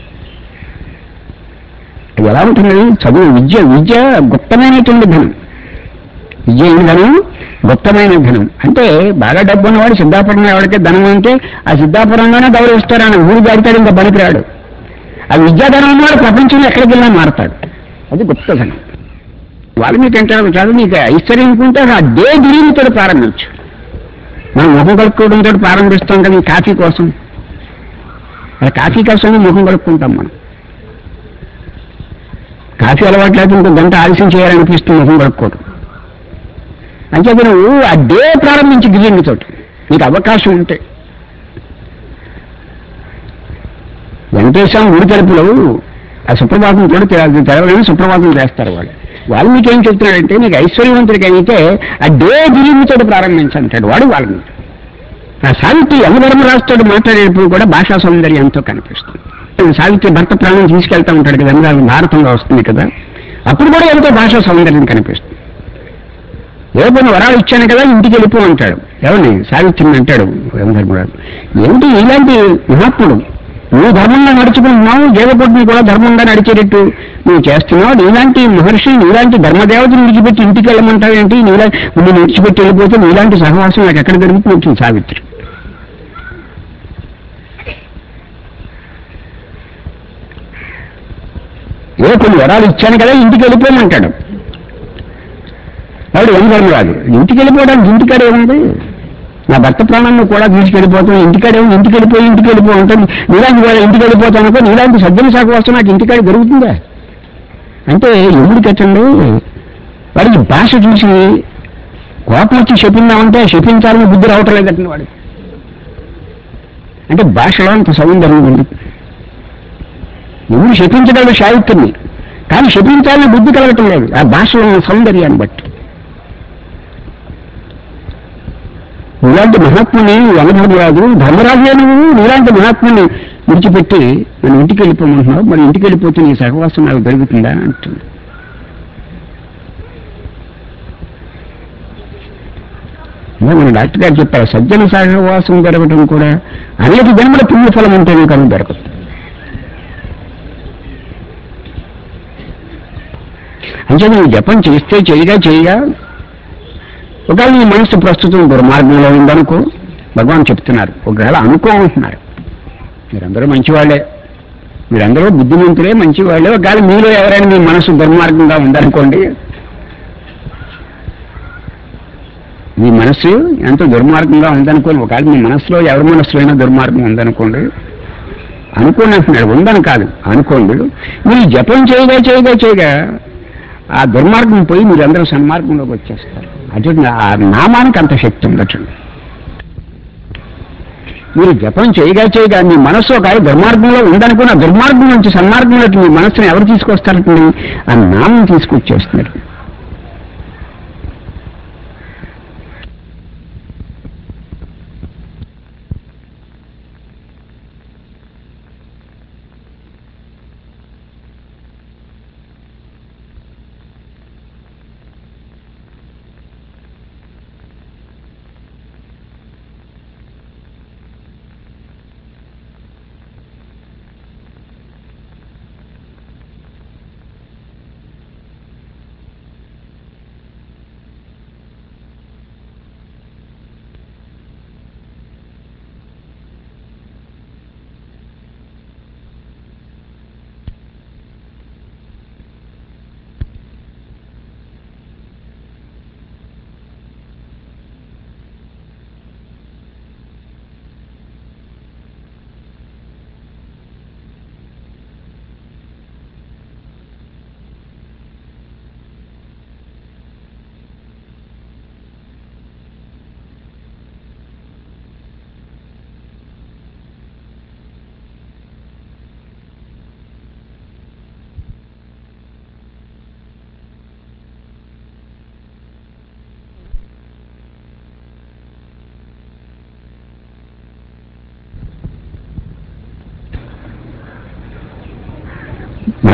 అది ఎలా ఉంటుంది? చదువు, విద్య గుప్తమైనటువంటి ధనం. విద్య ఏమి ధనం? గుప్తమైన ధనం. అంటే బాగా డబ్బు ఉన్నవాడు సిద్ధాపురం ఎవరికే ధనం అంటే ఆ సిద్ధాపురంలోనే గౌరవిస్తారని, ఊరు దాడితాడు, ఇంకా పనికిరాడు. ఆ విద్యాధనం ఉన్నవాడు ప్రపంచంలో ఎక్కడికి వెళ్ళినా మారతాడు, అది గుప్తధనం. వాల్మీకి అంటారు, చదువు నీకు ఐశ్వర్యం అనుకుంటే ఆ డే గిరీతో ప్రారంభించు. మనం ముఖం కలుపుకోవడంతో ప్రారంభిస్తాం కదా, ఈ కాఫీ కోసం. ఆ కాఫీ కోసమే ముఖం కలుపుకుంటాం మనం. కాఫీ అలవాటు లేకపోతే ఇంకో గంట ఆలస్యం చేయాలనిపిస్తుంది ముఖం కలుపుకోవడం. అంచేత నువ్వు ఆ డే ప్రారంభించి గిరిజంతో నీకు అవకాశం ఉంటే. వెంకటేశ్వరం గుడి తలుపులో ఆ సుప్రభాతం కూడా తెరవగానే సుప్రభాతం చేస్తారు వాళ్ళు. వాల్మీకి ఏం చెప్తున్నాడంటే, నీకు ఐశ్వర్యవంతుడికైతే ఆ డే గిరిజంతో ప్రారంభించంటాడు వాడు వాల్మీకి. ఆ సావిత్రి యమధర్మరాజుతో మాట్లాడేటప్పుడు కూడా భాషా సౌందర్యంతో కనిపిస్తుంది. సావిత్రి భర్త ప్రాణం తీసుకెళ్తా ఉంటాడు కదా, భారతంలో వస్తుంది కదా, అప్పుడు కూడా ఎంతో భాషా సౌందర్యం కనిపిస్తుంది. ఏమైనా వరాలు ఇచ్చాను కదా, ఇంటికి వెళ్ళిపో అంటాడు. ఎవరిని? సావిత్రిని అంటాడు యమధర్మరాజు. ఏమిటి ఇలాంటి మహాత్ముడు, నువ్వు ధర్మంగా నడుచుకుంటున్నావు, దేవపుడిని కూడా ధర్మంగా నడిచేటట్టు నువ్వు చేస్తున్నావు. నీలాంటి మహర్షి, నీలాంటి ధర్మదేవతను విడిచిపెట్టి ఇంటికి వెళ్ళమంటావు ఏంటి? నువ్వు విడిచిపెట్టి వెళ్ళిపోతే నీలాంటి సహవాసం నాకు ఎక్కడ దొరుకుతుంది వచ్చింది సావిత్రి. కొన్ని వరాలు ఇచ్చాను కదా, ఇంటికి వెళ్ళిపోమంటాడు వాడు యమధర్మరాజు. ఇంటికి వెళ్ళిపోవడానికి ఇంటికాడే ఉంది, నా భర్త ప్రాణాన్ని కూడా తీసుకెళ్ళిపోతాను, ఇంటికి వెళ్ళిపో ఉంటుంది. నీలాంటి వాడు ఇంటికి వెళ్ళిపోతాను అనుకో, నీలాంటి సజ్జన శాఖ వస్తే నాకు ఇంటికాడ దొరుకుతుందా అంటే ఎముడు కట్టండి. వాడికి భాష చూసి కోపం వచ్చి చెప్పిందామంటే చెప్పించాలని బుద్ధి రావటం లేదంటే వాడు. అంటే భాషలో అంత సౌందర్యం ఉంది. ఎముడు చెప్పించగలడు సాహిత్యాన్ని, కానీ చెప్పించాలని బుద్ధి కలగటం లేదు ఆ భాషలో ఉన్న సౌందర్యాన్ని బట్టి. నీలాంటి మహాత్ముని యమధర్మరాజు, ధర్మరాజే నువ్వు నీలాంటి మహాత్ముని విడిచిపెట్టి నేను ఇంటికి వెళ్ళిపోమంటున్నావు, మరి ఇంటికి వెళ్ళిపోతే నీ సహవాసం నాకు దొరుకుతుందా అంటుంది. మన డాక్టర్ గారు చెప్పారు, సజ్జన సహవాసం దొరకటం కూడా అనేక జన్మల పుణ్యఫలం ఉంటేనే కానీ దొరకదు. అంటే నువ్వు జపం చేస్తే చేయగా ఒకవేళ నీ మనసు ప్రస్తుతం దుర్మార్గంలో ఉందనుకో, భగవాన్ చెప్తున్నారు, ఒకవేళ అనుకోమంటున్నారు, మీరందరూ మంచివాళ్లే, మీరందరూ బుద్ధిమంతులే, మంచివాళ్లే, ఒకవేళ మీలో ఎవరైనా మీ మనసు దుర్మార్గంగా ఉందనుకోండి, మీ మనస్సు ఎంత దుర్మార్గంగా ఉందనుకోండి, ఒకవేళ మీ మనసులో ఎవరి మనసులో అయినా దుర్మార్గం ఉందనుకోండి, అనుకోండి అంటున్నాడు, ఉందని కాదు, అనుకోండి. మీరు జపం చేయగా ఆ దుర్మార్గం పోయి మీరందరూ సన్మార్గంలోకి వచ్చేస్తారు. అటు ఆ నామానికి అంత శక్తి ఉండొచ్చు. మీరు జపం చేయగా మీ మనస్సు ఒక దుర్మార్గంలో ఉందనుకుని ఆ దుర్మార్గం నుంచి సన్మార్గంలోకి మీ మనస్సును ఎవరు తీసుకొస్తారంటే ఆ నామం తీసుకొచ్చేస్తున్నారు.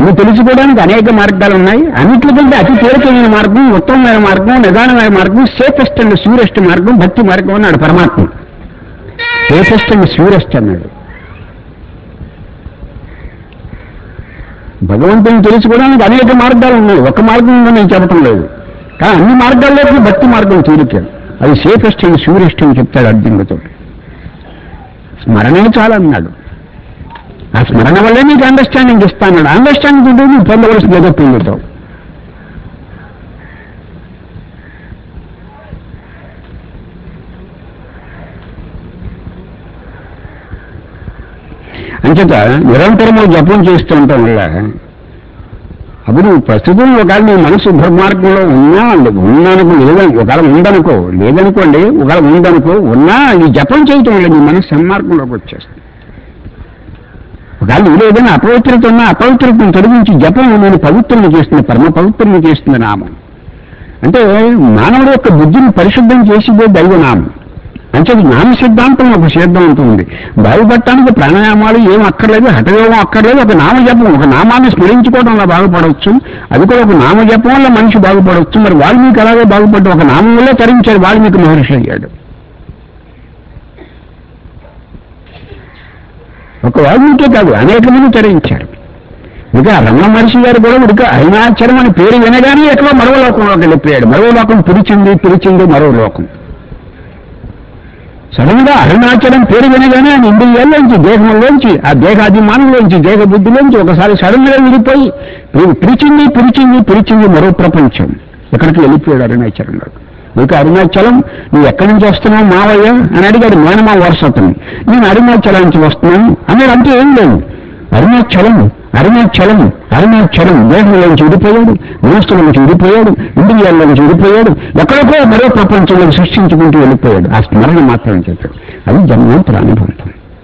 అన్ని తెలుసుకోవడానికి అనేక మార్గాలు ఉన్నాయి. అన్నిటికంటే అతి తేలికైన మార్గం, ఉత్తమమైన మార్గం, నిదానమైన మార్గం, సేఫెస్ట్ అండ్ ష్యూరెస్ట్ మార్గం భక్తి మార్గం అన్నాడు పరమాత్మ. సేఫెస్ట్ అండ్ ష్యూరెస్ట్ అన్నాడు. భగవంతుని తెలుసుకోవడానికి అనేక మార్గాలు ఉన్నాయి. ఒక మార్గం ఉందని నేను చెప్పటం లేదు. కానీ అన్ని మార్గాల్లోకి భక్తి మార్గం తీరిక, అది సేఫెస్ట్ అండ్ ష్యూరెస్ట్ అని చెప్తాడు అర్జునుడితో. స్మరణే చాలా అన్నాడు. ఆ స్మరణ వల్లే నీకు అండర్స్టాండింగ్ ఇస్తాను. అండర్స్టాండింగ్ ఉంటే నువ్వు పొందవలసింది ఏదో పొందుతావు. అంచేత నిరంతరము జపం చేస్తూ ఉండటం వల్ల అప్పుడు నువ్వు ప్రస్తుతం ఒకవేళ నీ మనసు దుర్మార్గంలో ఉన్నానుకో లేదని ఒకవేళ ఉందనుకో, లేదనుకోండి, ఒకవేళ ఉందనుకో, ఉన్నా ఈ జపం చేయటం వల్ల నీ మనసు సన్మార్గంలోకి వచ్చేస్తుంది. ఒకవేళ నువ్వు ఏదైనా అపవిత్రత ఉన్నా అపవిత్రతను తొలగించి జపం నేను పవిత్రుని చేస్తుంది, పరమ పవిత్రుని చేస్తుంది నామం. అంటే మానవుడి యొక్క బుద్ధిని పరిశుద్ధం చేసేదే దైవనామం. అంటే నామ సిద్ధాంతం ఒక సిద్ధాంతం ఉంది. బాగుపడటానికి ప్రాణాయామాలు ఏం అక్కర్లేదు, హఠయోగం అక్కర్లేదు. ఒక నామజపం, ఒక నామాన్ని స్మరించుకోవడం వల్ల బాగుపడవచ్చు. అది కూడా ఒక నామజపం వల్ల మనిషి బాగుపడవచ్చు. మరి వాల్మీకి అలాగే బాగుపడ్డ ఒక నామం వల్లే తరించాడు వాల్మీకి మహర్షి అయ్యాడు. ఒక వాల్మీకే కాదు అనేక మంది తరించారు. ఇంకా రమణ మహర్షి గారు కూడా ఉడిక అరుణాచలం అని పేరు వినగానే ఎక్కడో మరో లోకంలోకి వెళ్ళిపోయాడు. మరో లోకం పిలిచింది మరో లోకం. సడన్ గా అరుణాచలం పేరు వినగానే ఆయన ఇంద్రియాల్లోంచి, దేహంలోంచి, ఆ దేహాభిమానంలోంచి, దేహ బుద్ధిలోంచి ఒకసారి సడన్ గా విడిపోయి పిలిచింది మరో ప్రపంచం. ఎక్కడికి వెళ్ళిపోయాడు అరుణాచలంలో. ఇక అరుణాచలం నువ్వు ఎక్కడి నుంచి వస్తున్నావు మావయ్య అని అడిగాడు మేనమా వరుసతని. నేను అరుణాచలం నుంచి వస్తున్నాను అన్నాడు. అంటే ఏం లేదు, అరుణాచలం దేహంలోంచి విడిపోయాడు, మనస్సులోంచి విడిపోయాడు, ఇంద్రియాల్లోంచి విడిపోయాడు, ఎక్కడికో మరో ప్రపంచంలో సృష్టించుకుంటూ వెళ్ళిపోయాడు. ఆ స్మరణ మాత్రం చెప్పాడు. అది జన్మాంతర అనుభవం.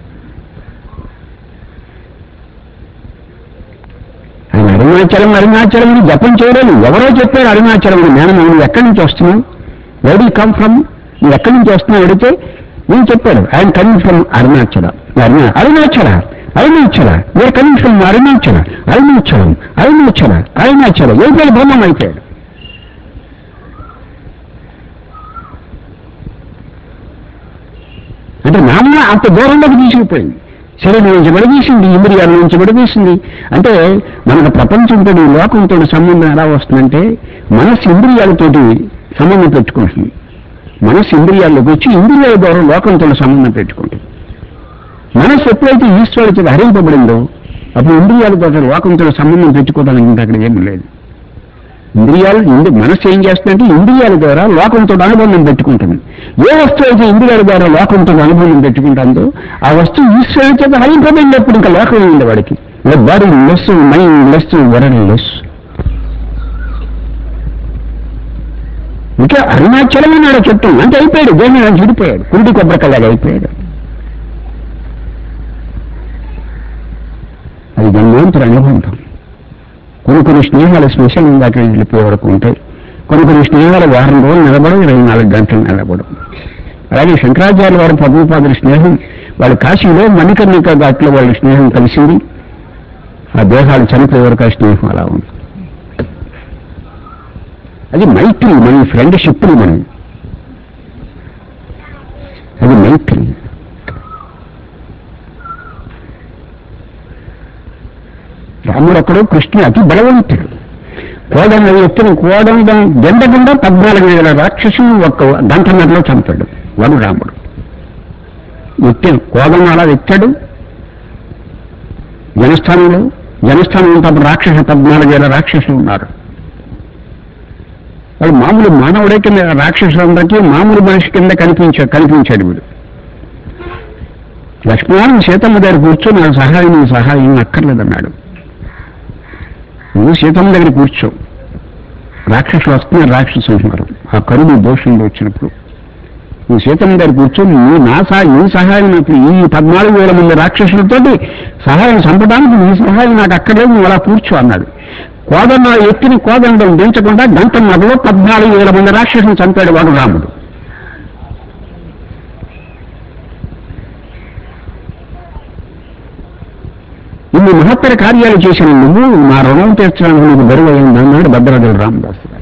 ఆయన అరుణాచలం అని జపం చేయలేదు. ఎవరో చెప్పారు అరుణాచలం అని. నువ్వు ఎక్కడి నుంచి వస్తున్నావు, వెర్ డు కమ్ ఫ్రమ్, నువ్వు ఎక్కడి నుంచి వస్తున్నావు అడిగితే నేను చెప్పాడు I'm coming from Arunachala. Where coming from Arunachalam. అయిపోయాడు, బ్రహ్మం అయిపోయాడు. అంటే నామ అంత దూరంలోకి తీసుకుపోయింది. శరీరం నుంచి విడదీసింది, ఇంద్రియాల నుంచి విడదీసింది. అంటే మనకు ప్రపంచంతో లోకంతో సంబంధం ఎలా వస్తుందంటే మనస్సు ఇంద్రియాలతోటి సంబంధం పెట్టుకుంటుంది. మనస్సు ఇంద్రియాల్లోకి వచ్చి ఇంద్రియాల ద్వారా లోకంతో సంబంధం పెట్టుకుంటుంది. మనస్సు ఎప్పుడైతే ఈశ్వరుడితో హరింపబడిందో అప్పుడు ఇంద్రియాల ద్వారా లోకంతో సంబంధం పెట్టుకోవడానికి ఇంకా అక్కడ ఏమీ లేదు. మనస్సు ఏం చేస్తుందంటే ఇంద్రియాల ద్వారా లోకంతో అనుబంధం పెట్టుకుంటుంది. ఏ వస్తువు అయితే ఇంద్రియాల ద్వారా లోకంతో అనుబంధం పెట్టుకుంటుందో ఆ వస్తువు ఈశ్వరుడి చేత హరింపబడినప్పుడు ఇంకా లోకం ఉంది వాడికి. Bodyless, mindless, worldless. ఇంకా అరుణాచలం నాడు చెప్తాం అంటే అయిపోయాడు, దేని నుంచి విడిపోయాడు, కుండి కొబ్బరికల్లాగా అయిపోయాడు. అది జన్మాంతర అనుభవం. కొన్ని స్నేహాలు స్పెషల్ దాకా వెళ్ళిపోయే వరకు ఉంటాయి. కొన్ని స్నేహాలు వారం రోజులు నిలబడవు, 24 గంటలు నిలబడవు. అలాగే శంకరాచార్య వారు పద్మపాదుల స్నేహం, వాళ్ళు కాశీలో మణికర్ణిక ఘాట్లో వాళ్ళ స్నేహం కలిసింది. ఆ దేహాలు చనిపోయే వరకు ఆ స్నేహం అలా ఉంది. అది మైత్రి, మన ఫ్రెండ్షిప్, అది మైత్రి. రాముడు అక్కడ కృష్ణుడు అతి బలవంతుడు. కోదండ ఎత్తున కోదండం గెండకుండా 14,000 రాక్షసులు ఒక్క గంటన్నరలో చంపాడు వాడు రాముడు. ఎత్తాను కోదండ అలా ఎత్తాడు. జనస్థానంలో ఉన్నప్పుడు 14,000 రాక్షసులు ఉన్నారు. వాడు మామూలు మానవుడే కింద, రాక్షసులందరికీ మామూలు మనిషి కింద కనిపించాడు వీడు. లక్ష్మణారాయణ సీతమ్మ దగ్గర కూర్చొని నా సహాయం అక్కర్లేదన్నాడు. నువ్వు సీతమ్మ దగ్గర కూర్చో, రాక్షసులు వస్తున్నారు, రాక్షసు అంటున్నారు. ఆ కరువు దోషంలో వచ్చినప్పుడు నువ్వు సీతమ్మ దగ్గర కూర్చొని నీ సహాయం నాకు, ఈ 14,000 మంది రాక్షసులతోటి సహాయం చంపడానికి నీ సహాయం నాకు అక్కర్లేదు, నువ్వు అలా కూర్చో అన్నాడు. కోదండ ఎత్తిన కోదండం దించకుండా గంటన్నరలో 14,000 మంది రాక్షసులు చంపాడు వాడు రాముడు. ఇన్ని మహత్తర కార్యాలు చేసిన నువ్వు నా రుణం తీర్చడానికి నీకు బరువు అయింది అన్నాడు భద్రాద్రి రామదాస్ గారు.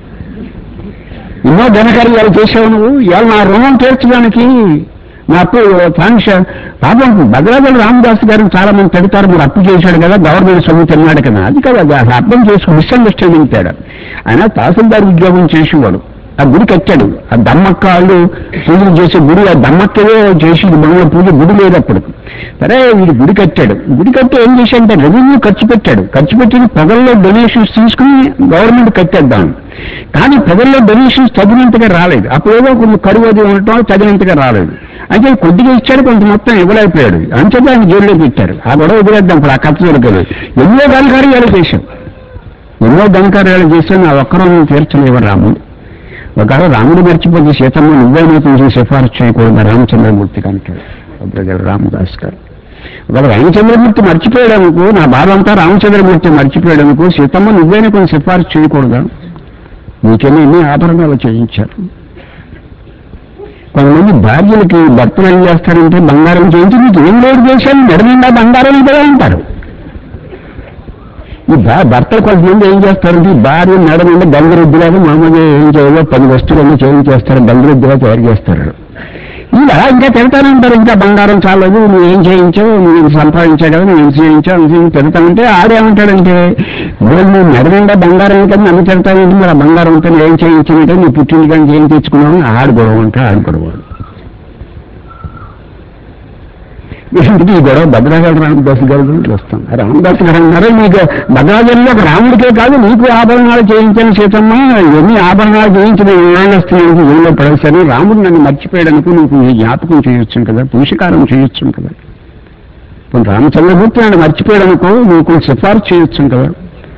ఎన్నో ఘనకార్యాలు చేసావు నువ్వు, ఇవాళ నా రుణం తీర్చడానికి నా అప్పు కాంక్ష. పాపం భద్రాద్రి రామదాస్ గారిని చాలా మంది పెడతారు, మీరు అప్పు చేశాడు కదా, గవర్నమెంట్ సొమ్ము తిన్నాడు కదా. అది కదా, అది అర్థం చేసుకుని మిస్అండర్స్టాండింగ్ తేడా. ఆయన తహసీల్దార్ ఉద్యోగం చేసేవాడు, ఆ గుడి కట్టాడు. ఆ దమ్మక్క వాళ్ళు పూజలు చేసే గుడి, ఆ దమ్మక్కవే చేసి బంగ్లా పూజ గుడి లేదప్పుడు. సరే వీడు గుడి కట్టాడు. గుడి కట్టి ఏం చేశాడంటే రెవెన్యూ ఖర్చు పెట్టాడు. ఖర్చు పెట్టిన ప్రజల్లో డొనేషన్స్ తీసుకుని గవర్నమెంట్ కట్టేద్దాం. కానీ ప్రజల్లో డొనేషన్స్ తగినంతగా రాలేదు. అప్పుడేదో కొంచెం కరువు అది ఉండటం తగినంతగా రాలేదు. అంటే కొద్దిగా ఇచ్చాడు, కొంత మొత్తం ఇవ్వలేకపోయాడు. అంచేత ఆయన జైల్లో పెట్టారు. ఆ గొడవ వదిలేద్దాం, ఇప్పుడు ఆ ఖర్చు దొరకదు. ఎన్నో ఘనకార్యాలు చేశాం, ఎన్నో ఘనకార్యాలు చేశాను. ఆ ఒక్కరూ తీర్చలేవు రాముడు. ఒకవేళ రాముడు మర్చిపోతే సీతమ్మ నువ్వైనా కొంచెం సిఫారసు చేయకూడదు రామచంద్రమూర్తికి అంటాడు భద్రాద్రి రామదాస్ గారు. ఒకవేళ రామచంద్రమూర్తి మర్చిపోయాడనుకో, నా బాధ అంతా రామచంద్రమూర్తి మర్చిపోయాడనుకో, సీతమ్మ నువ్వైనా కొంచెం సిఫారసు చేయకూడదా, నీకేమో ఎన్ని ఆభరణాలు చేయించారు. కొంతమంది భార్యలకి భర్తలు ఏం చేస్తారంటే బంగారం చేయించి నీకు ఏం లేదు చేశాను నడిమిండా బంగారం కదా అంటారు. ఈ భర్తలు కొంతమంది ఏం చేస్తారంటే ఈ భార్య నడమిండా బంగారుద్దిలాగా మామూలుగా ఏం చేయాలో 10 వస్తువులన్నీ చేయించేస్తారు, బంగారుద్దిగా తయారు చేస్తారు. ఇలా ఇంకా తిడతానంటారు, ఇంకా బంగారం చాలదు, నువ్వు ఏం చేయించావు, నువ్వు సంపాదించావు కదా, నువ్వు ఏం చేయించావు అని తిడతానంటే ఆడేమంటాడంటే నువ్వు నడిమిండా బంగారం కదా నన్ను తిడతానంటే మరి ఆ బంగారం అంతా ఏం చేయించానంటే నీ పుట్టింటి కానీ ఏం తెచ్చుకున్నావు ఆడుకోవడం అంటే ఆడుకోవడం. ఇంటికి ఈ గొడవ భద్రాద్రి రామదాస్ గారు వస్తాం. రామదాస్ గారు అన్నారు, మీకు భద్రాద్రిలో ఒక రాముడికే కాదు నీకు ఆభరణాలు చేయించాను సీతమ్మ, ఎన్ని ఆభరణాలు చేయించిన వస్తున్నానికి ఏదో పడేసరి రాముడు నన్ను మర్చిపోయాడనుకో నీకు జ్ఞాపకం చేయొచ్చు కదా, పురుషకారం చేయొచ్చు కదా. ఇప్పుడు రామచంద్రమూర్తి నన్ను మర్చిపోయాడనుకో నీకు సిఫార్సు చేయొచ్చు కదా.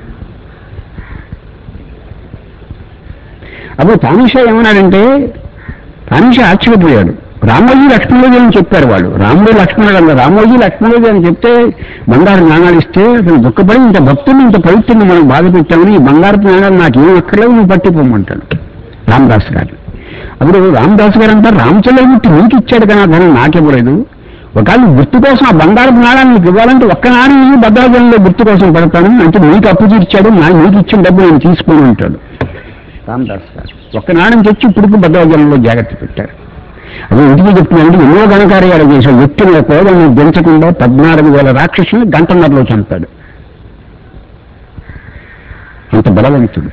అప్పుడు తానిషా ఏమన్నాడంటే, తానిషా ఆశ్చర్యపోయాడు. రామోజీ లక్ష్మణుడు అని చెప్పారు వాళ్ళు. రాముడు లక్ష్మణుడు అన్నారు. రామోజీ లక్ష్మణుడు అని చెప్తే బంగారు నాణాలు ఇస్తే అతను దుఃఖపడి ఇంత భక్తుని ఇంత పవిత్రుని మనం బాధ పెట్టామని ఈ బంగారు నాణాలు నాకు ఏం అక్కర్లేవు నువ్వు పట్టిపోమంటాడు రామదాస్ గారు. అప్పుడు రామదాస్ గారు అంటారు, రామచంద్రమూర్తి నీకు ఇచ్చాడు కానీ ఆ ధనం నాకివ్వలేదు. ఒకవేళ గుర్తు కోసం ఆ బంగారు నాణాలు నీకు ఇవ్వాలంటే ఒక్క నాణ్యం భద్రాచలంలో గుర్తు కోసం పడతాను, అంటే నీకు అప్పు తీర్చాడు, నీకు ఇచ్చిన డబ్బు నేను తీసుకొని ఉంటాడు రామదాస్ గారు. ఒక్క నాణ్యం తెచ్చి ఇప్పుడు భద్రాచలంలో జాగ్రత్త పెట్టారు. అది ఇంటికి చెప్తున్నానంటే ఎన్నో ఘనకార్యాలు చేశాడు. వ్యక్తుల కోదలను దించకుండా 14,000 రాక్షసుని గంటన్నరలో చంపాడు. అంత బలవంతుడు,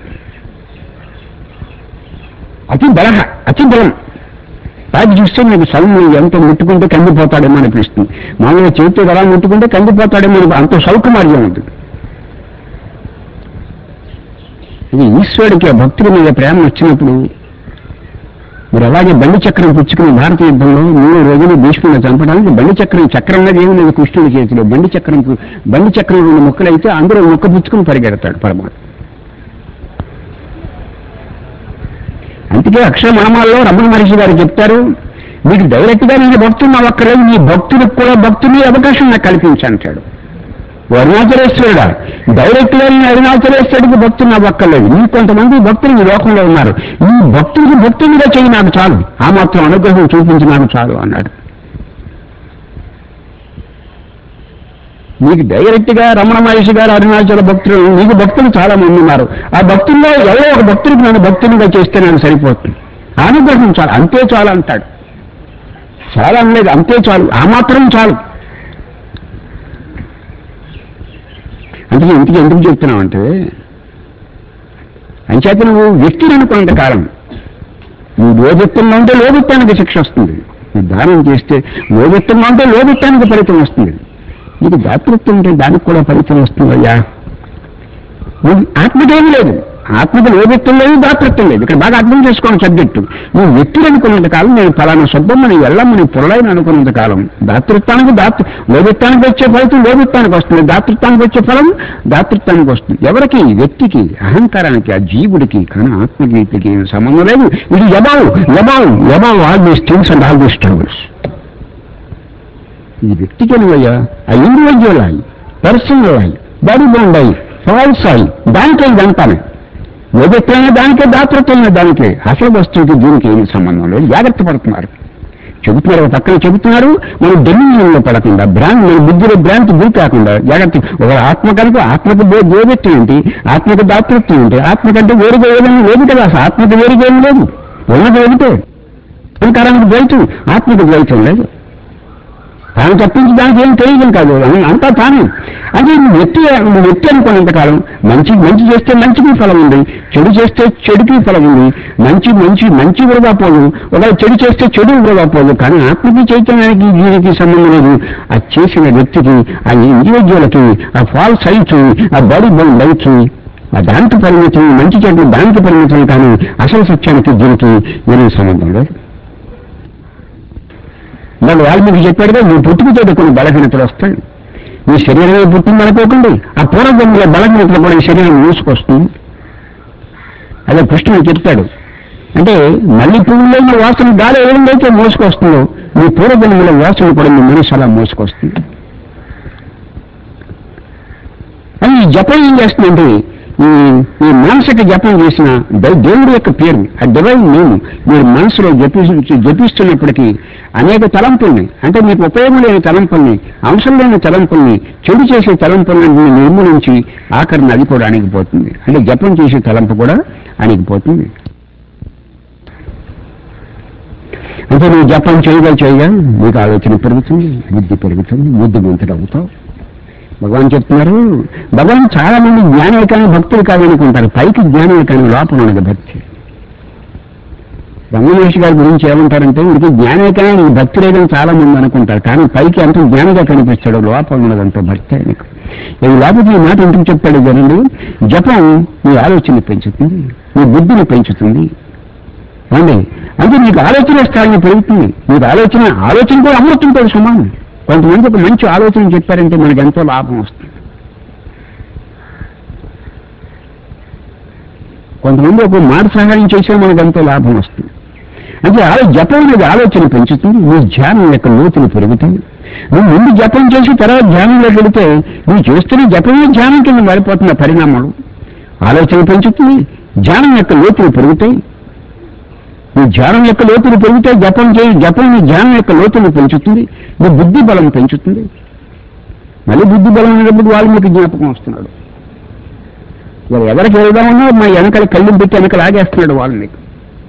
అతి బలం. రాజు చూస్తే మీకు సౌమ్యం ఎంత ముట్టుకుంటే కందిపోతాడేమో అనిపిస్తుంది. మామూలుగా చేతితో ఎలా ముట్టుకుంటే కందిపోతాడేమో అంత సౌకుమార్యం ఉంటుంది. ఇది ఈశ్వరుడికి ఆ భక్తుడి మీద ప్రేమ వచ్చినప్పుడు మీరు అలాగే బండి చక్రం పుచ్చుకుని భారతీయ యుద్ధంలో 3 రోజులు భీష్ముని చంపడానికి బండి చక్రం మీద ఏమి లేదు కృష్ణుడి చేతిలో. బండి చక్రం 2 ముక్కలైతే అందరూ ముక్క పుచ్చుకుని పరిగెడతాడు పరమాత్మ. అందుకే అక్షర మణమాల్లో రమణ మహర్షి గారు చెప్తారు, మీకు డైరెక్ట్ గా నేను భక్తుని అవ్వక్కర్లేదు, నీ భక్తులకు కూడా భక్తుని అవకాశం నాకు కల్పించంటాడు. అరుణాచలేశ్వరుడా, డైరెక్ట్ గా నేను అరుణాచలేశ్వరుడికి భక్తుని అవ్వక్కర్లేదు, నీకు కొంతమంది భక్తులు ఈ లోకంలో ఉన్నారు, ఈ భక్తుడికి భక్తునిగా చేయి నాకు చాలు, ఆ మాత్రం అనుగ్రహం చూపించి నాకు చాలు అన్నాడు. నీకు డైరెక్ట్ గా రమణ మహర్షి గారు అరుణాచల భక్తులు, నీకు భక్తులు చాలా మంది ఉన్నారు, ఆ భక్తుల్లో ఎవరో ఒక భక్తుడికి నన్ను భక్తునిగా చేస్తే నాకు సరిపోతుంది, అనుగ్రహం చాలు, అంతే చాలు అంటాడు. చాలా అనలేదు, అంతే చాలు, ఆ మాత్రం చాలు. అందుకే ఇంటికి ఎందుకు చెప్తున్నావంటే, అంచేత నువ్వు వ్యక్తిని అనుకున్నంత కాలం నువ్వు లోభిత్తంలో ఉంటే లోభిత్తానికి శిక్ష వస్తుంది, నువ్వు దానం చేస్తే లోభిత్తంలో ఉంటే లోభిత్తానికి ఫలితం వస్తుంది, నీకు దాతృత్వం ఉంటే దానికి కూడా ఫలితం వస్తుందయ్యా. నువ్వు ఆత్మకేమీ లేదు, ఆత్మకు లోభిత్వం లేదు, దాతృత్వం లేదు. ఇక్కడ బాగా అర్థం చేసుకోండి సబ్జెక్టు. నువ్వు వ్యక్తులు అనుకున్నంత కాలం, నేను ఫలానా శబ్దమ్మని ఎల్లమ్మని పొరలైన అనుకున్నంత కాలం దాతృత్వానికి లోభిత్వానికి వచ్చే ఫలితం లోభిత్వానికి వస్తుంది, దాతృత్వానికి వచ్చే ఫలం దాతృత్వానికి వస్తుంది. ఎవరికి? వ్యక్తికి, అహంకారానికి, ఆ జీవుడికి. కానీ ఆత్మగీతికి సంబంధం లేదు. ఇది above all these things and all these troubles. ఈ వ్యక్తికి నువ్వయ్యా, ఆ ఇండివిజువల్ అయ్యి, పర్సనల్ అయ్యి, బాడీ బౌండ్ అయ్యి, ఫాల్స్ అయ్యి, దానికే ఇదంతానే లోభిత్వమే దానికే, దాతృత్వమే దానికే. అసలు వస్తువుకి దీనికి ఏమి సంబంధం లేదు. జాగ్రత్త పడుతున్నారు. చెబుతున్నారు, ఒక పక్కన చెబుతున్నారు, మనం డెమినియన్లో పడకుండా మన బుద్ధిలో భ్రాంతి గురి కాకుండా జాగ్రత్త. ఒక ఆత్మ కనుక ఆత్మకు దేవత్వం ఏంటి, ఆత్మకు దాతృత్వం ఏంటి, ఆత్మ కంటే వేరుగా ఏదైనా లేదు కదా, అసలు ఆత్మకు వేరుగా ఏం లేదు, ఉన్నది ఏమిటే అహంకారానికి ద్వైతం, ఆత్మకు ద్వైతం లేదు. తాను తప్పించి దానికి ఏం తెలియదు కాదు, అంతా తానే. అది వ్యక్తి అనుకున్నంతకాలం మంచి చేస్తే మంచికి ఫలం ఉంది, చెడు చేస్తే చెడుకి ఫలం ఉంది. మంచి వృధా పోదు, ఒకవేళ చెడు చేస్తే చెడు వృధా పోదు. కానీ ఆత్మకి చైతన్యానికి దీనికి సంబంధం లేదు. అది చేసిన వ్యక్తికి, ఆ ఇండివిజువల్కి, ఆ ఫాల్స్ ఐకి, ఆ బాడీ బౌండ్ ఐకి, ఆ దానికి పరిమితం, మంచి చెడు దానికి పరిమితం. కానీ అసలు సత్యానికి దీనికి ఏమీ సంబంధం లేదు. మరి వాల్మీకి చెప్పాడుగా, నీ పుట్టుకతో కొన్ని బలహీనతలు వస్తాయి, నీ శరీరమే పుట్టింది అనుకోకండి, ఆ పూర్వజన్మల బలహీనతలు కూడా ఈ శరీరం మూసుకొస్తుంది. అదే కృష్ణుడు చెప్తాడు. అంటే మళ్ళీ పువ్వులో ఉన్న వాసన గాలి ఏదైతే మోసుకొస్తుందో, నీ పూర్వజన్మల వాసన కూడా మీ మనసు అలా మోసుకొస్తుంది. అని ఈ జపం ఏం చేస్తుందంటే, ఈ మనసుకి జపం చేసిన దేవుడి యొక్క పేరు, ఆ డివైన్ నేమ్ మీరు మనసులో జపిస్తున్నప్పటికీ అనేక తలంపుల్ని, అంటే మీకు ఉపయోగం లేని తలంపుల్ని, అవసరం లేని తలంపుల్ని, చెడు చేసే తలంపుల్ని నిర్మూలించి ఆఖరిని అది కూడా అణిగిపోతుంది. అంటే జపం చేసే తలంపు కూడా అణిగిపోతుంది. అంటే నువ్వు జపం చేయగా నీకు ఆలోచన పెరుగుతుంది, బుద్ధి పెరుగుతుంది, బుద్ధిమంతుడు అవుతావు. భగవాన్ చెప్తున్నారు, భగవాన్ చాలా మంది జ్ఞానులు కానీ భక్తులు కాదనుకుంటారు, పైకి జ్ఞానులు కానీ లోపల ఉన్నది భక్తి. రంగమహర్షి గారి గురించి ఏమంటారంటే, వీరికి జ్ఞానే కానీ భక్తి లేదని చాలా మంది అనుకుంటారు, కానీ పైకి అంత జ్ఞానిగా కనిపిస్తాడు, లోపల ఉన్నదంతా భక్తి ఆయనకు. ఇది లేకపోతే ఈ మాట ఎందుకు చెప్తాడు జనండి, జపం నీ ఆలోచన పెంచుతుంది, నీ బుద్ధిని పెంచుతుంది అండి. అంటే నీకు ఆలోచన స్థాయిని పెరుగుతుంది. మీకు ఆలోచన కూడా అమృతంతో సమానం. కొంతమంది ఒక మంచి ఆలోచన చెప్పారంటే మనకు ఎంతో లాభం వస్తుంది. కొంతమంది ఒక మాట సహాయం చేసే మనకు ఎంతో లాభం వస్తుంది. అంటే జపం అనేది ఆలోచన పెంచుతుంది, నీ ధ్యానం యొక్క లోతులు పెరుగుతాయి. నువ్వు ముందు జపం చేసి తర్వాత ధ్యానంలోకి వెళితే నువ్వు చేస్తున్న జపమే ధ్యానం కింద మారిపోతున్న పరిణామాలు. ఆలోచన పెంచుతుంది, ధ్యానం యొక్క లోతులు పెరుగుతాయి. నీ ధ్యానం యొక్క లోతులు పెరిగితే జపం నీ ధ్యానం యొక్క లోతులు పెంచుతుంది, నీ బుద్ధి బలం పెంచుతుంది. మళ్ళీ బుద్ధి బలం అనేటప్పుడు వాళ్ళు మీకు జ్ఞాపకం వస్తున్నాడు. ఎవరికి వెళ్దామన్నా మా వెనకాల కళ్ళు పెట్టి వెనకాల ఆగేస్తున్నాడు వాళ్ళు మీకు.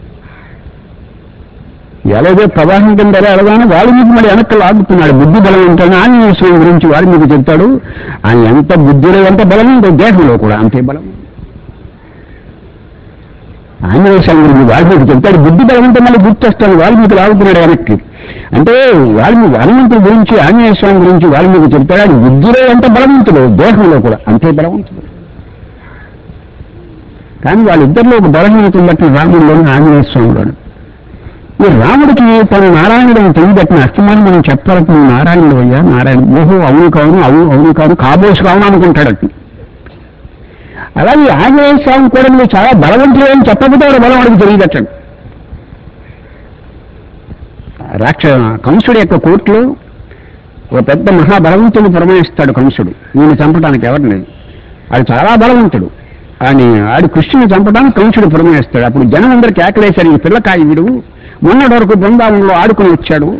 ఎలాగో ప్రవాహం కింద ఎలాగానే వాళ్ళు మీకు మరి వెనకాల ఆగుతున్నాడు. బుద్ధి బలం ఉంటాను ఆంజనేయ స్వామి గురించి వాడు మీకు చెప్తాడు. ఆయన ఎంత బుద్ధిలో ఎంత బలం ఉందో దేహంలో కూడా అంతే బలం. ఆంజనేయ స్వామి గురించి వాళ్ళు మీకు చెప్తాడు. బుద్ధి బలం ఉంటే మళ్ళీ గుర్తొస్తాను వాళ్ళు మీకు లాగుతున్నాడు వెనక్కి. అంటే వాళ్ళు హనుమంతుడి గురించి ఆంజనేయ స్వామి గురించి వాళ్ళు మీకు చెప్తాడు. అది బుద్ధిలో ఎంత బలవంతుడు దేహంలో కూడా అంతే బలవంతుడు. కానీ వాళ్ళిద్దరిలో ఒక బలహీనతను బట్టి రాముడిలోని ఆంజనేయ స్వామిలోని. ఈ రాముడికి తన నారాయణుడు తెలియబట్టిన అస్తమానం మనం చెప్పాలి, నువ్వు నారాయణుడు అయ్యా, నారాయణ ఓహో అవును కాను కాబోసు కావును అనుకుంటాడట. అలాగే ఆంజనేయ స్వామి కూడా నువ్వు చాలా బలవంతులు అని చెప్పకపోతే వాడు బలం వాడికి తెలియదట్టండి. కంసుడు యొక్క కోర్టులో ఒక పెద్ద మహాబలవంతుడు పురమాయిస్తాడు కంసుడు. ఈయన చంపడానికి ఎవరిని, అది చాలా బలవంతుడు అని ఆడి కృష్ణుని చంపడానికి కంసుడు పురమాయిస్తాడు. అప్పుడు జనం అందరూ కేకలేశారు, ఈ పిల్లకాయ వీడు మొన్నటి వరకు బృందావనంలో ఆడుకుని వచ్చాడు,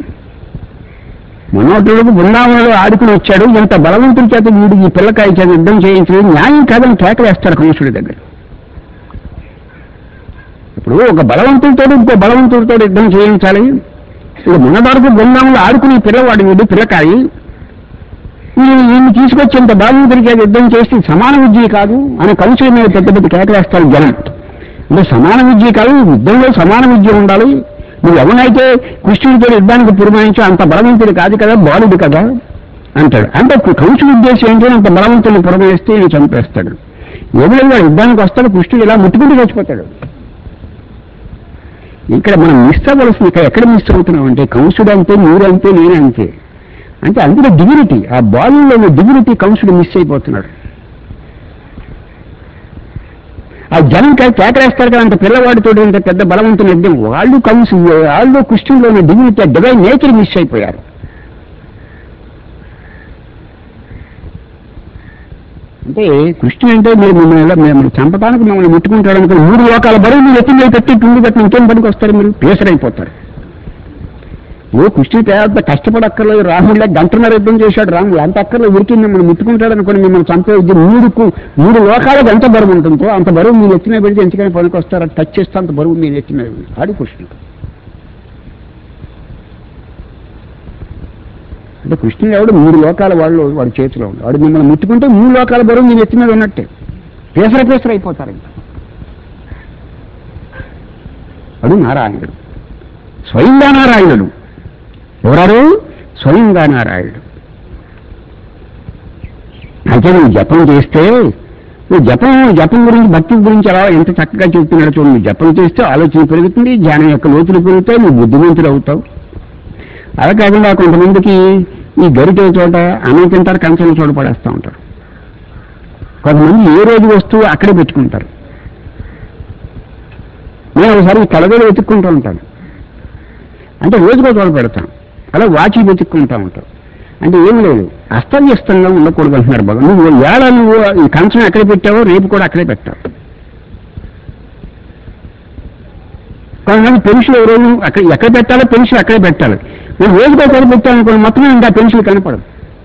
ఎంత బలవంతుడి చేత వీడు ఈ పిల్లకాయ చేత యుద్ధం చేయించలేదు, న్యాయం కాదని కేకలేస్తారు కంసుడి దగ్గర. ఇప్పుడు ఒక బలవంతుడితో ఇంకో బలవంతుడితో యుద్ధం చేయించాలి. ఇప్పుడు మొన్నటి వరకు బృందావనంలో ఆడుకునే పిల్లవాడు వీడు పిల్లకాయ, ఈయన్ని తీసుకొచ్చి ఇంత బలవంతుడి చేత యుద్ధం చేస్తే సమాన విద్య కాదు అని కంసుడి మీద పెద్ద పెద్ద కేకలేస్తారు జనం. అంటే సమాన విద్య కాదు, యుద్ధంలో సమాన విద్య ఉండాలి. నువ్వు ఎవరైతే కృష్ణుడితో యుద్ధానికి పురమాయించో అంత బలవంతుడు కాదు కదా, బాలుడు కదా అంటాడు. అంటే కంసుడి ఉద్దేశం ఏంటంటే అంత బలవంతుని పురమాయిస్తే ఈయన చంపేస్తాడు. ఎవరైనా యుద్ధానికి వస్తాడు, కృష్ణుడు ఇలా ముట్టుకుంటూ చచ్చిపోతాడు. ఇక్కడ మనం మిస్ అవ్వాల్సింది, ఇక్కడ ఎక్కడ మిస్ అవుతున్నాం అంటే కంసుడు అంతే, మీరంతే, నేనంతే. అంటే అందులో డిగ్నిటీ, ఆ బాలులోని డిగ్నిటీ కంసుడు మిస్ అయిపోతున్నాడు. ఆ జనం కేకలేస్తారు కదా, అంత పిల్లవాడితో ఇంత పెద్ద బలవంతుని యుద్ధం, వాళ్ళు కృష్ణుడిలోని డిగ్నిటీ, డివైన్ నేచర్ మిస్ అయిపోయారు. అంటే కృష్ణుడు అంటే మీరు మిమ్మల్ని చంపడానికి మిమ్మల్ని ముట్టుకుంటాడు అనుకుని 3 లోకాల బరువు మీరు ఎత్తి మీద పెట్టి టుండి పెట్టి ఇంకేం పనికి వస్తారు, మీరు పేసరైపోతారు. కృష్ణుడు పేద కష్టపడక్కర్లేదు, రాముడిలా గంటన్నర యుద్ధం చేశాడు రాముడు, అంత అక్కర్లేదు, ఉరికి మిమ్మల్ని ముట్టుకుంటాడు అనుకోండి, మిమ్మల్ని చంపే మూడు లోకాలకు ఎంత బరువు ఉంటుందో అంత బరువు మీరు ఎత్తిన పెడితే ఎంచుకొని పనికి వస్తారు, టచ్ చేస్తే అంత బరువు మీరు ఎత్తిన ఆడి కృష్ణుడు. అంటే కృష్ణుడు ఎవడు మూడు లోకాల వాడి చేతిలో ఉంది, వాడు మిమ్మల్ని ముట్టుకుంటే మూడు లోకాల బరువు మీరు ఎత్తిన మీద ఉన్నట్టే, పేసర అయిపోతారు. ఇంకా వాడు నారాయణుడు, స్వయంగా నారాయణుడు. ఎవరారు? స్వయంగా నారాయణుడు. అయితే నువ్వు జపం చేస్తే, నువ్వు జపం గురించి, భక్తి గురించి అలా ఎంత చక్కగా చెప్తున్నాడు చూడు. నువ్వు జపం చేస్తే ఆలోచన పెరుగుతుంది, జ్ఞానం యొక్క లోతులు పెరుగుతాయి, నువ్వు బుద్ధిమంతుడు అవుతావు. అలా కాకుండా కొంతమందికి ఈ గరిటే చోట అన్నం తింటారు, కంచం చోట పడేస్తూ ఉంటారు. కొంతమంది ఏ రోజు వస్తువు అక్కడే పెట్టుకుంటారు. నేను ఒకసారి కలగలు వెతుక్కుంటూ ఉంటాను, అంటే రోజుకో చోట పెడతాను, అలా వాచి వెతుక్కుంటూ ఉంటాం. అంటే ఏం లేదు, అస్తవ్యస్తంగా ఉండకూడదు అంటున్నారు బాగా. నువ్వు నువ్వు ఈ కంచం ఎక్కడ పెట్టావో రేపు కూడా అక్కడే పెట్టావు. కొంతమంది పెన్సిల్ రోజు ఎక్కడ పెట్టాలో పెన్సిల్ అక్కడే పెట్టాలి. నువ్వు రోజుకో చోట పెట్టాలనుకోండి, మొత్తం ఇంకా పెన్సిల్ కనపడదు.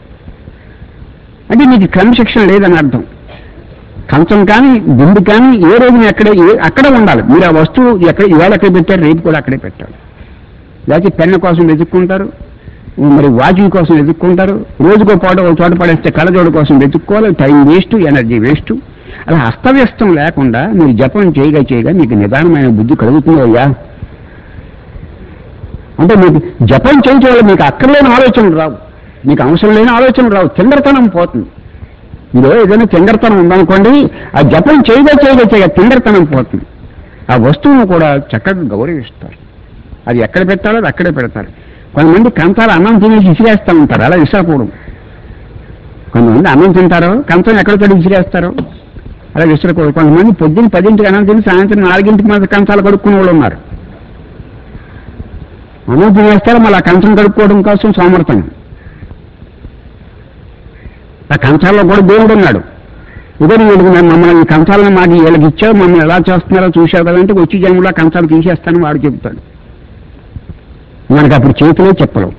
అంటే నీకు క్రమశిక్షణ లేదని అర్థం. కంచం కానీ గుండు కానీ ఏ రోజున అక్కడే ఉండాలి. మీరు ఆ వస్తువు ఇవాళ ఎక్కడ పెట్టారు రేపు కూడా అక్కడే పెట్టాలి. లేకపోతే పెన్ను కోసం వెతుక్కుంటారు, మరి వాచింగ్ కోసం వెతుక్కుంటారు, రోజుకో చోట పడేస్తే కళ్ళజోడు కోసం వెతుక్కోవాలి, టైం వేస్ట్, ఎనర్జీ వేస్ట్. అలా అస్తవ్యస్తం లేకుండా మీరు జపం చేయగా మీకు నిదానమైన బుద్ధి కలుగుతుందయ్యా. అంటే మీకు జపం చేయటం వల్ల మీకు అక్కర్లేని ఆలోచనలు రావు, మీకు అవసరం లేని ఆలోచనలు రావు, తింగరతనం పోతుంది. మీరు ఏదైనా తింగరతనం ఉందనుకోండి, ఆ జపం చేయగా తింగరతనం పోతుంది. ఆ వస్తువును కూడా చక్కగా గౌరవిస్తారు. అది ఎక్కడ పెట్టాలో అది అక్కడే పెడతారు. కొంతమంది కంచాలు అన్నం తినేసి విసిరేస్తూ ఉంటారు, అలా విసరకూడదు. కొంతమంది అన్నం తింటారో కంచం ఎక్కడ పెట్టి విసిరేస్తారో అలా విసరకూడదు. కొంతమంది పొద్దున్న 10ంటికి అన్నం తిని సాయంత్రం 4ంటికి మీద కంచాలు కడుక్కునే వాళ్ళు ఉన్నారు. అన్నం తినేస్తారు, మళ్ళీ ఆ కంచం కడుక్కోవడం కోసం సోమర్థనం. ఆ కంచాల్లో కూడా దేవుడు ఉన్నాడు. ఇదని మమ్మల్ని ఈ కంచాలను మాకు వీళ్ళకి ఇచ్చావు, మమ్మల్ని ఎలా చేస్తున్నారో చూసావు కదంటే వచ్చి జన్మలో కంచాలు తీసేస్తాను వాడు చెబుతాడు. మనకు అప్పుడు చేతిలో చెప్పలేవు.